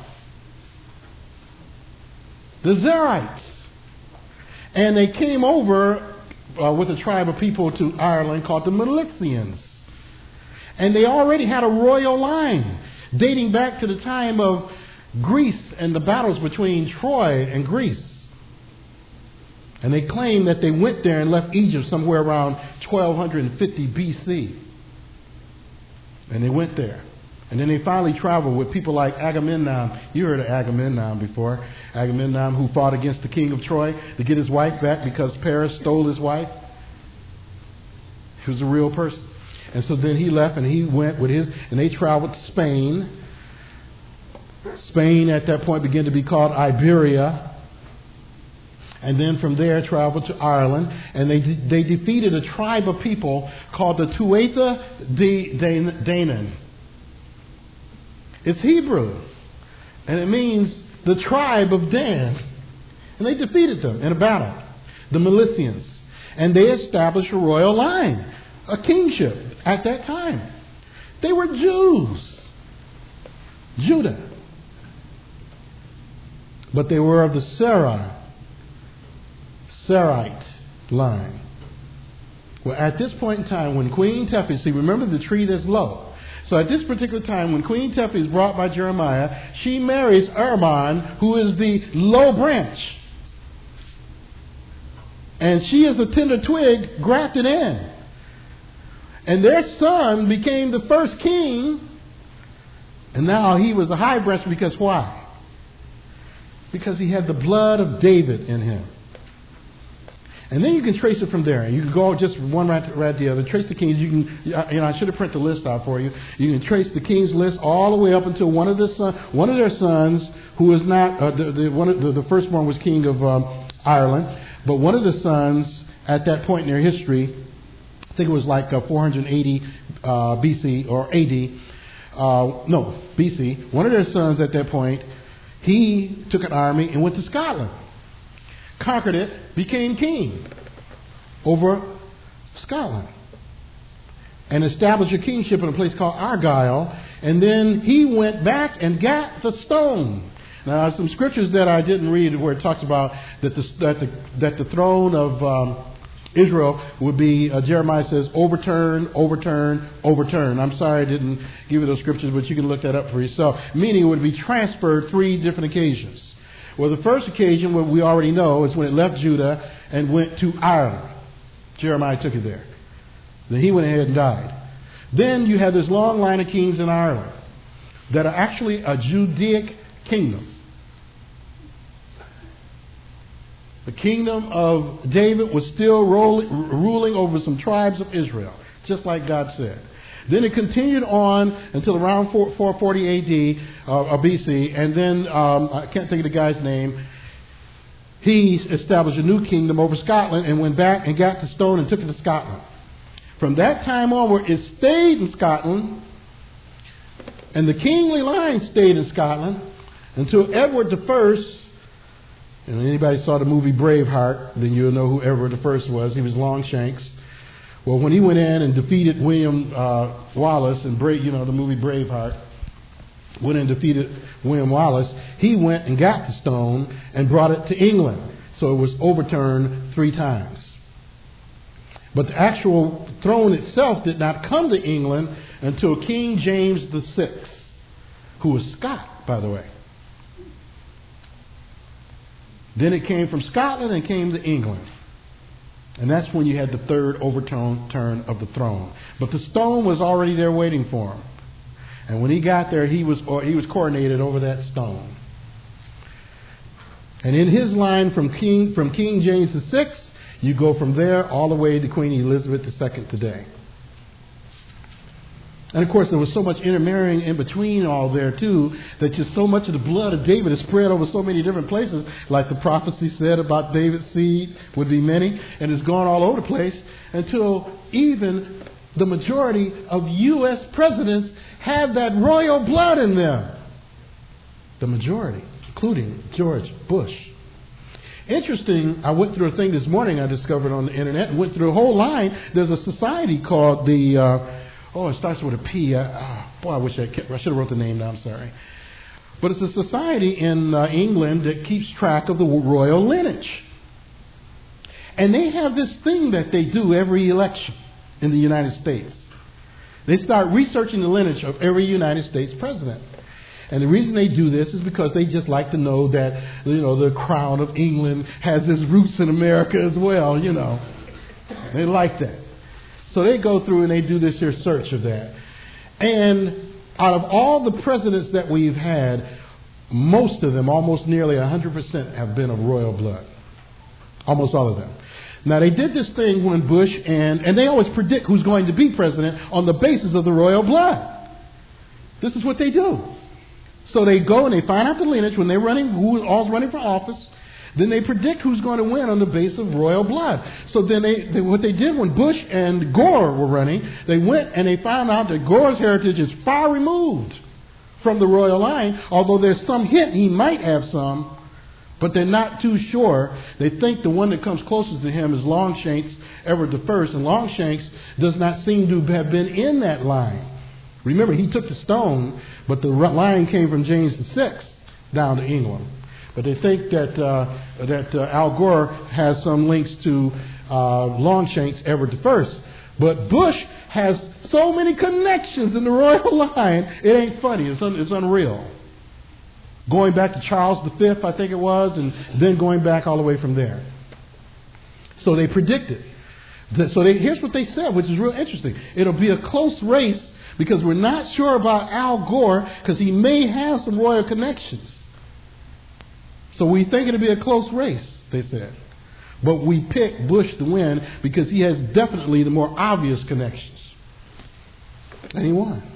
the Zerites. And they came over uh, with a tribe of people to Ireland called the Milesians. And they already had a royal line dating back to the time of Greece and the battles between Troy and Greece. And they claim that they went there and left Egypt somewhere around twelve fifty B C. And they went there. And then they finally traveled with people like Agamemnon. You heard of Agamemnon before. Agamemnon, who fought against the king of Troy to get his wife back because Paris stole his wife. He was a real person. And so then he left and he went with his, and they traveled to Spain. Spain at that point began to be called Iberia. And then from there traveled to Ireland. And they they defeated a tribe of people called the Tuatha De Danann. It's Hebrew. And it means the tribe of Dan. And they defeated them in a battle. The Milesians. And they established a royal line. A kingship at that time. They were Jews. Judah. But they were of the Sarah, Sarite line. Well, at this point in time, when Queen Tephi, see, remember the tree that's low. So at this particular time, when Queen Tephi is brought by Jeremiah, she marries Ahriman, who is the low branch. And she is a tender twig grafted in. And their son became the first king. And now he was a high branch because why? Because he had the blood of David in him. And then you can trace it from there. You can go just one right, right the other. Trace the kings. You can, you know, I should have printed the list out for you. You can trace the kings list all the way up until one of the son, one of their sons, who is not uh, the the, one of the the firstborn was king of um, Ireland, but one of the sons at that point in their history, I think it was like uh, four eighty uh, B C or A D. Uh, no, B C. One of their sons at that point, he took an army and went to Scotland. Conquered it, became king over Scotland, and established a kingship in a place called Argyle. And then he went back and got the stone. Now, there's some scriptures that I didn't read where it talks about that the that the, that the throne of um, Israel would be, uh, Jeremiah says, overturn, overturn, overturn. I'm sorry I didn't give you those scriptures, but you can look that up for yourself. Meaning it would be transferred three different occasions. Well, the first occasion, what we already know, is when it left Judah and went to Ireland. Jeremiah took it there. Then he went ahead and died. Then you have this long line of kings in Ireland that are actually a Judaic kingdom. The kingdom of David was still rolling, ruling over some tribes of Israel, just like God said. Then it continued on until around four forty A D uh, or B C, and then um, I can't think of the guy's name. He established a new kingdom over Scotland and went back and got the stone and took it to Scotland. From that time onward, it stayed in Scotland, and the kingly line stayed in Scotland until Edward the First. And anybody saw the movie Braveheart, then you'll know who Edward the First was. He was Longshanks. Well, when he went in and defeated William uh, Wallace and Bra- you know the movie Braveheart, went in and defeated William Wallace, he went and got the stone and brought it to England. So it was overturned three times. But the actual throne itself did not come to England until King James the Sixth, who was Scot, by the way. Then it came from Scotland and came to England. And that's when you had the third overturn turn of the throne. But the stone was already there waiting for him. And when he got there, he was or he was coronated over that stone. And in his line from King from King James the Sixth, you go from there all the way to Queen Elizabeth the Second today. And of course, there was so much intermarrying in between all there too, that just so much of the blood of David is spread over so many different places, like the prophecy said about David's seed would be many, and it's gone all over the place until even the majority of U S presidents have that royal blood in them. The majority, including George Bush. Interesting, I went through a thing this morning I discovered on the internet and went through a whole line. There's a society called the, uh, oh, it starts with a P. Uh, oh, boy, I wish I, kept, I should have wrote the name down, sorry. But it's a society in uh, England that keeps track of the royal lineage. And they have this thing that they do every election in the United States. They start researching the lineage of every United States president. And the reason they do this is because they just like to know that, you know, the crown of England has its roots in America as well, you know. They like that. So they go through and they do this here search of that. And out of all the presidents that we've had, most of them, almost nearly one hundred percent, have been of royal blood. Almost all of them. Now, they did this thing when Bush, and, and they always predict who's going to be president on the basis of the royal blood. This is what they do. So they go and they find out the lineage when they're running, who all's running for office. Then they predict who's going to win on the basis of royal blood. So then they, they, what they did when Bush and Gore were running, they went and they found out that Gore's heritage is far removed from the royal line, although there's some hint he might have some, but they're not too sure. They think the one that comes closest to him is Longshanks Everett the First, and Longshanks does not seem to have been in that line. Remember, he took the stone, but the line came from James the Sixth down to England. But they think that uh, that uh, Al Gore has some links to uh, Longshanks Everett the First. But Bush has so many connections in the royal line, it ain't funny. It's, un- it's unreal. Going back to Charles the Fifth, I think it was, and then going back all the way from there. So they predicted. That, so they, here's what they said, which is real interesting. It'll be a close race because we're not sure about Al Gore because he may have some royal connections. So we think it'll be a close race, they said. But we picked Bush to win because he has definitely the more obvious connections. And he won.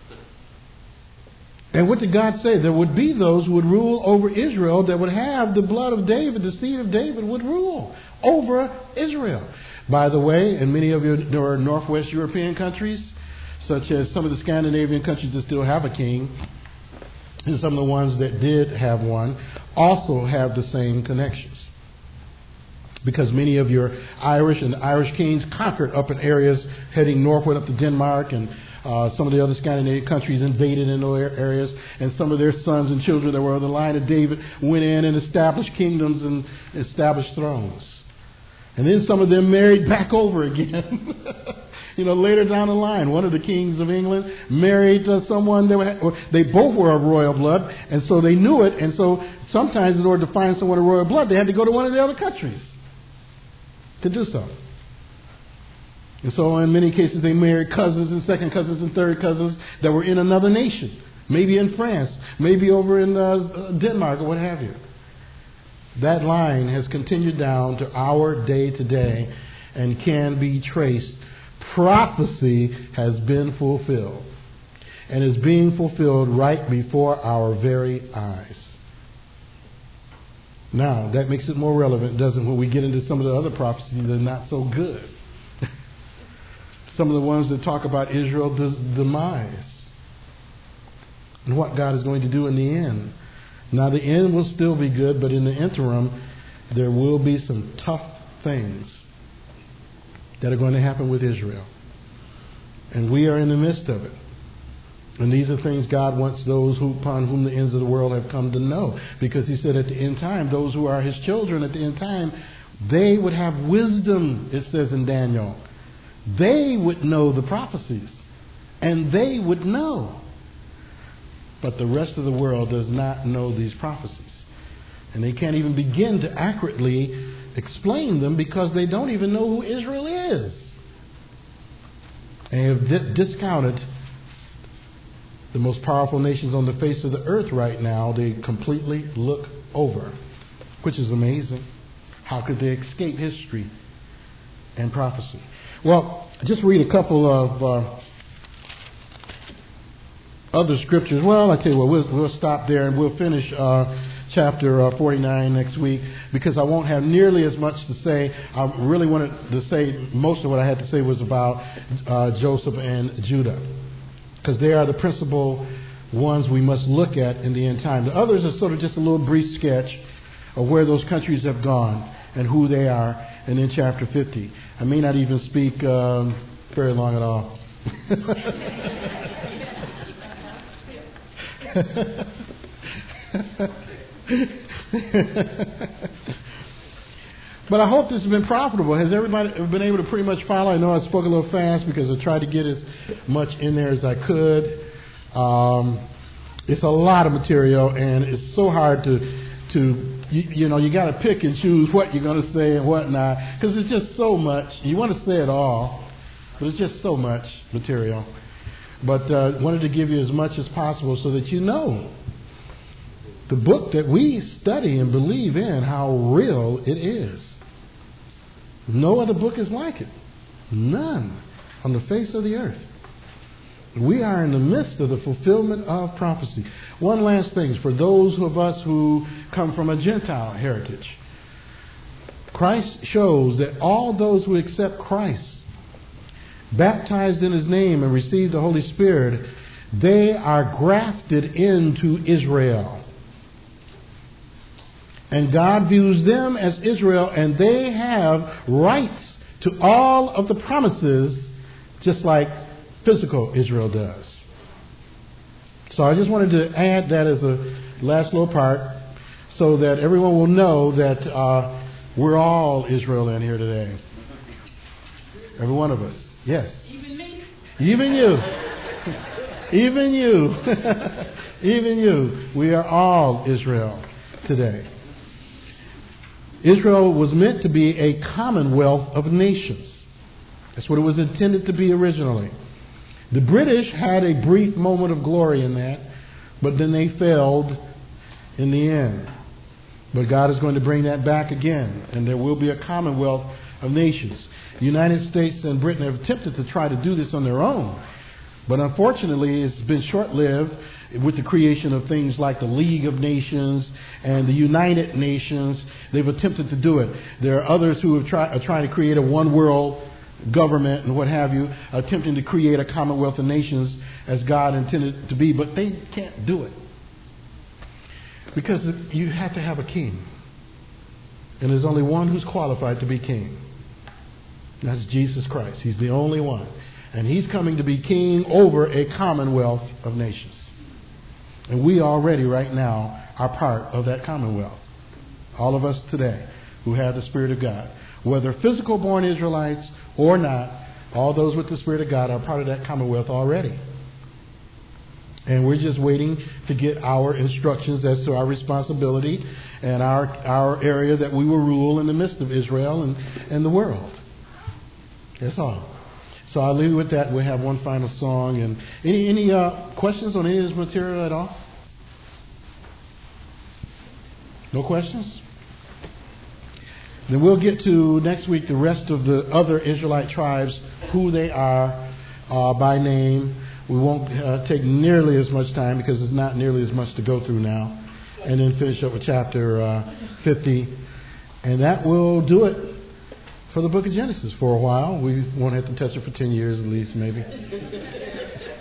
And what did God say? There would be those who would rule over Israel that would have the blood of David, the seed of David would rule over Israel. By the way, in many of your Northwest European countries, such as some of the Scandinavian countries that still have a king, and some of the ones that did have one, also have the same connections. Because many of your Irish and Irish kings conquered up in areas heading northward up to Denmark, and uh, some of the other Scandinavian countries invaded in those areas, and some of their sons and children that were on the line of David went in and established kingdoms and established thrones. And then some of them married back over again. You know, later down the line, one of the kings of England married uh, someone that were, they both were of royal blood, and so they knew it. And so sometimes in order to find someone of royal blood, they had to go to one of the other countries to do so. And so in many cases, they married cousins and second cousins and third cousins that were in another nation, maybe in France, maybe over in uh, Denmark or what have you. That line has continued down to our day today and can be traced. Prophecy has been fulfilled and is being fulfilled right before our very eyes. Now, that makes it more relevant, doesn't it, when we get into some of the other prophecies that are not so good. Some of the ones that talk about Israel's demise and what God is going to do in the end. Now, the end will still be good, but in the interim, there will be some tough things that are going to happen with Israel. And we are in the midst of it. And these are things God wants those who, upon whom the ends of the world have come to know. Because he said at the end time, those who are his children at the end time, they would have wisdom, it says in Daniel. They would know the prophecies. And they would know. But the rest of the world does not know these prophecies. And they can't even begin to accurately explain them because they don't even know who Israel is. And have di- discounted the most powerful nations on the face of the earth right now. They completely look over, which is amazing. How could they escape history and prophecy? Well, just read a couple of uh, other scriptures. Well, I tell you what, we'll, we'll stop there and we'll finish uh, chapter uh, forty-nine next week because I won't have nearly as much to say. I really wanted to say most of what I had to say was about uh, Joseph and Judah, because they are the principal ones we must look at in the end time. The others are sort of just a little brief sketch of where those countries have gone and who they are. And then chapter fifty. I may not even speak um, very long at all. But I hope this has been profitable. Has everybody been able to pretty much follow? I know I spoke a little fast because I tried to get as much in there as I could. Um, it's a lot of material, and it's so hard to, to you, you know, you got to pick and choose what you're going to say and what not, because it's just so much. You want to say it all, but it's just so much material. But uh, wanted to give you as much as possible so that you know the book that we study and believe in, how real it is. No other book is like it. None on the face of the earth. We are in the midst of the fulfillment of prophecy. One last thing, for those of us who come from a Gentile heritage, Christ shows that all those who accept Christ, baptized in his name and receive the Holy Spirit, they are grafted into Israel. And God views them as Israel, and they have rights to all of the promises, just like physical Israel does. So I just wanted to add that as a last little part, so that everyone will know that uh, we're all Israel in here today. Every one of us. Yes. Even me. Even you. Even you. Even you. We are all Israel today. Israel was meant to be a commonwealth of nations. That's what it was intended to be originally. The British had a brief moment of glory in that, but then they failed in the end. But God is going to bring that back again, and there will be a commonwealth of nations. The United States and Britain have attempted to try to do this on their own, but unfortunately it's been short-lived with the creation of things like the League of Nations and the United Nations. They've attempted to do it. There are others who have try, are trying to create a one-world government and what have you, attempting to create a commonwealth of nations as God intended to be, but they can't do it because you have to have a king, and there's only one who's qualified to be king. That's Jesus Christ. He's the only one, and he's coming to be king over a commonwealth of nations. And we already right now are part of that commonwealth. All of us today who have the Spirit of God, whether physical born Israelites or not, all those with the Spirit of God are part of that commonwealth already. And we're just waiting to get our instructions as to our responsibility and our our area that we will rule in the midst of Israel and, and the world. That's all. So I'll leave you with that. We'll have one final song. And any any uh, questions on any of this material at all? No questions? Then we'll get to next week the rest of the other Israelite tribes, who they are uh, by name. We won't uh, take nearly as much time because there's not nearly as much to go through now. And then finish up with chapter uh, fifty. And that will do it for the book of Genesis for a while. We won't have to touch it for ten years at least, maybe.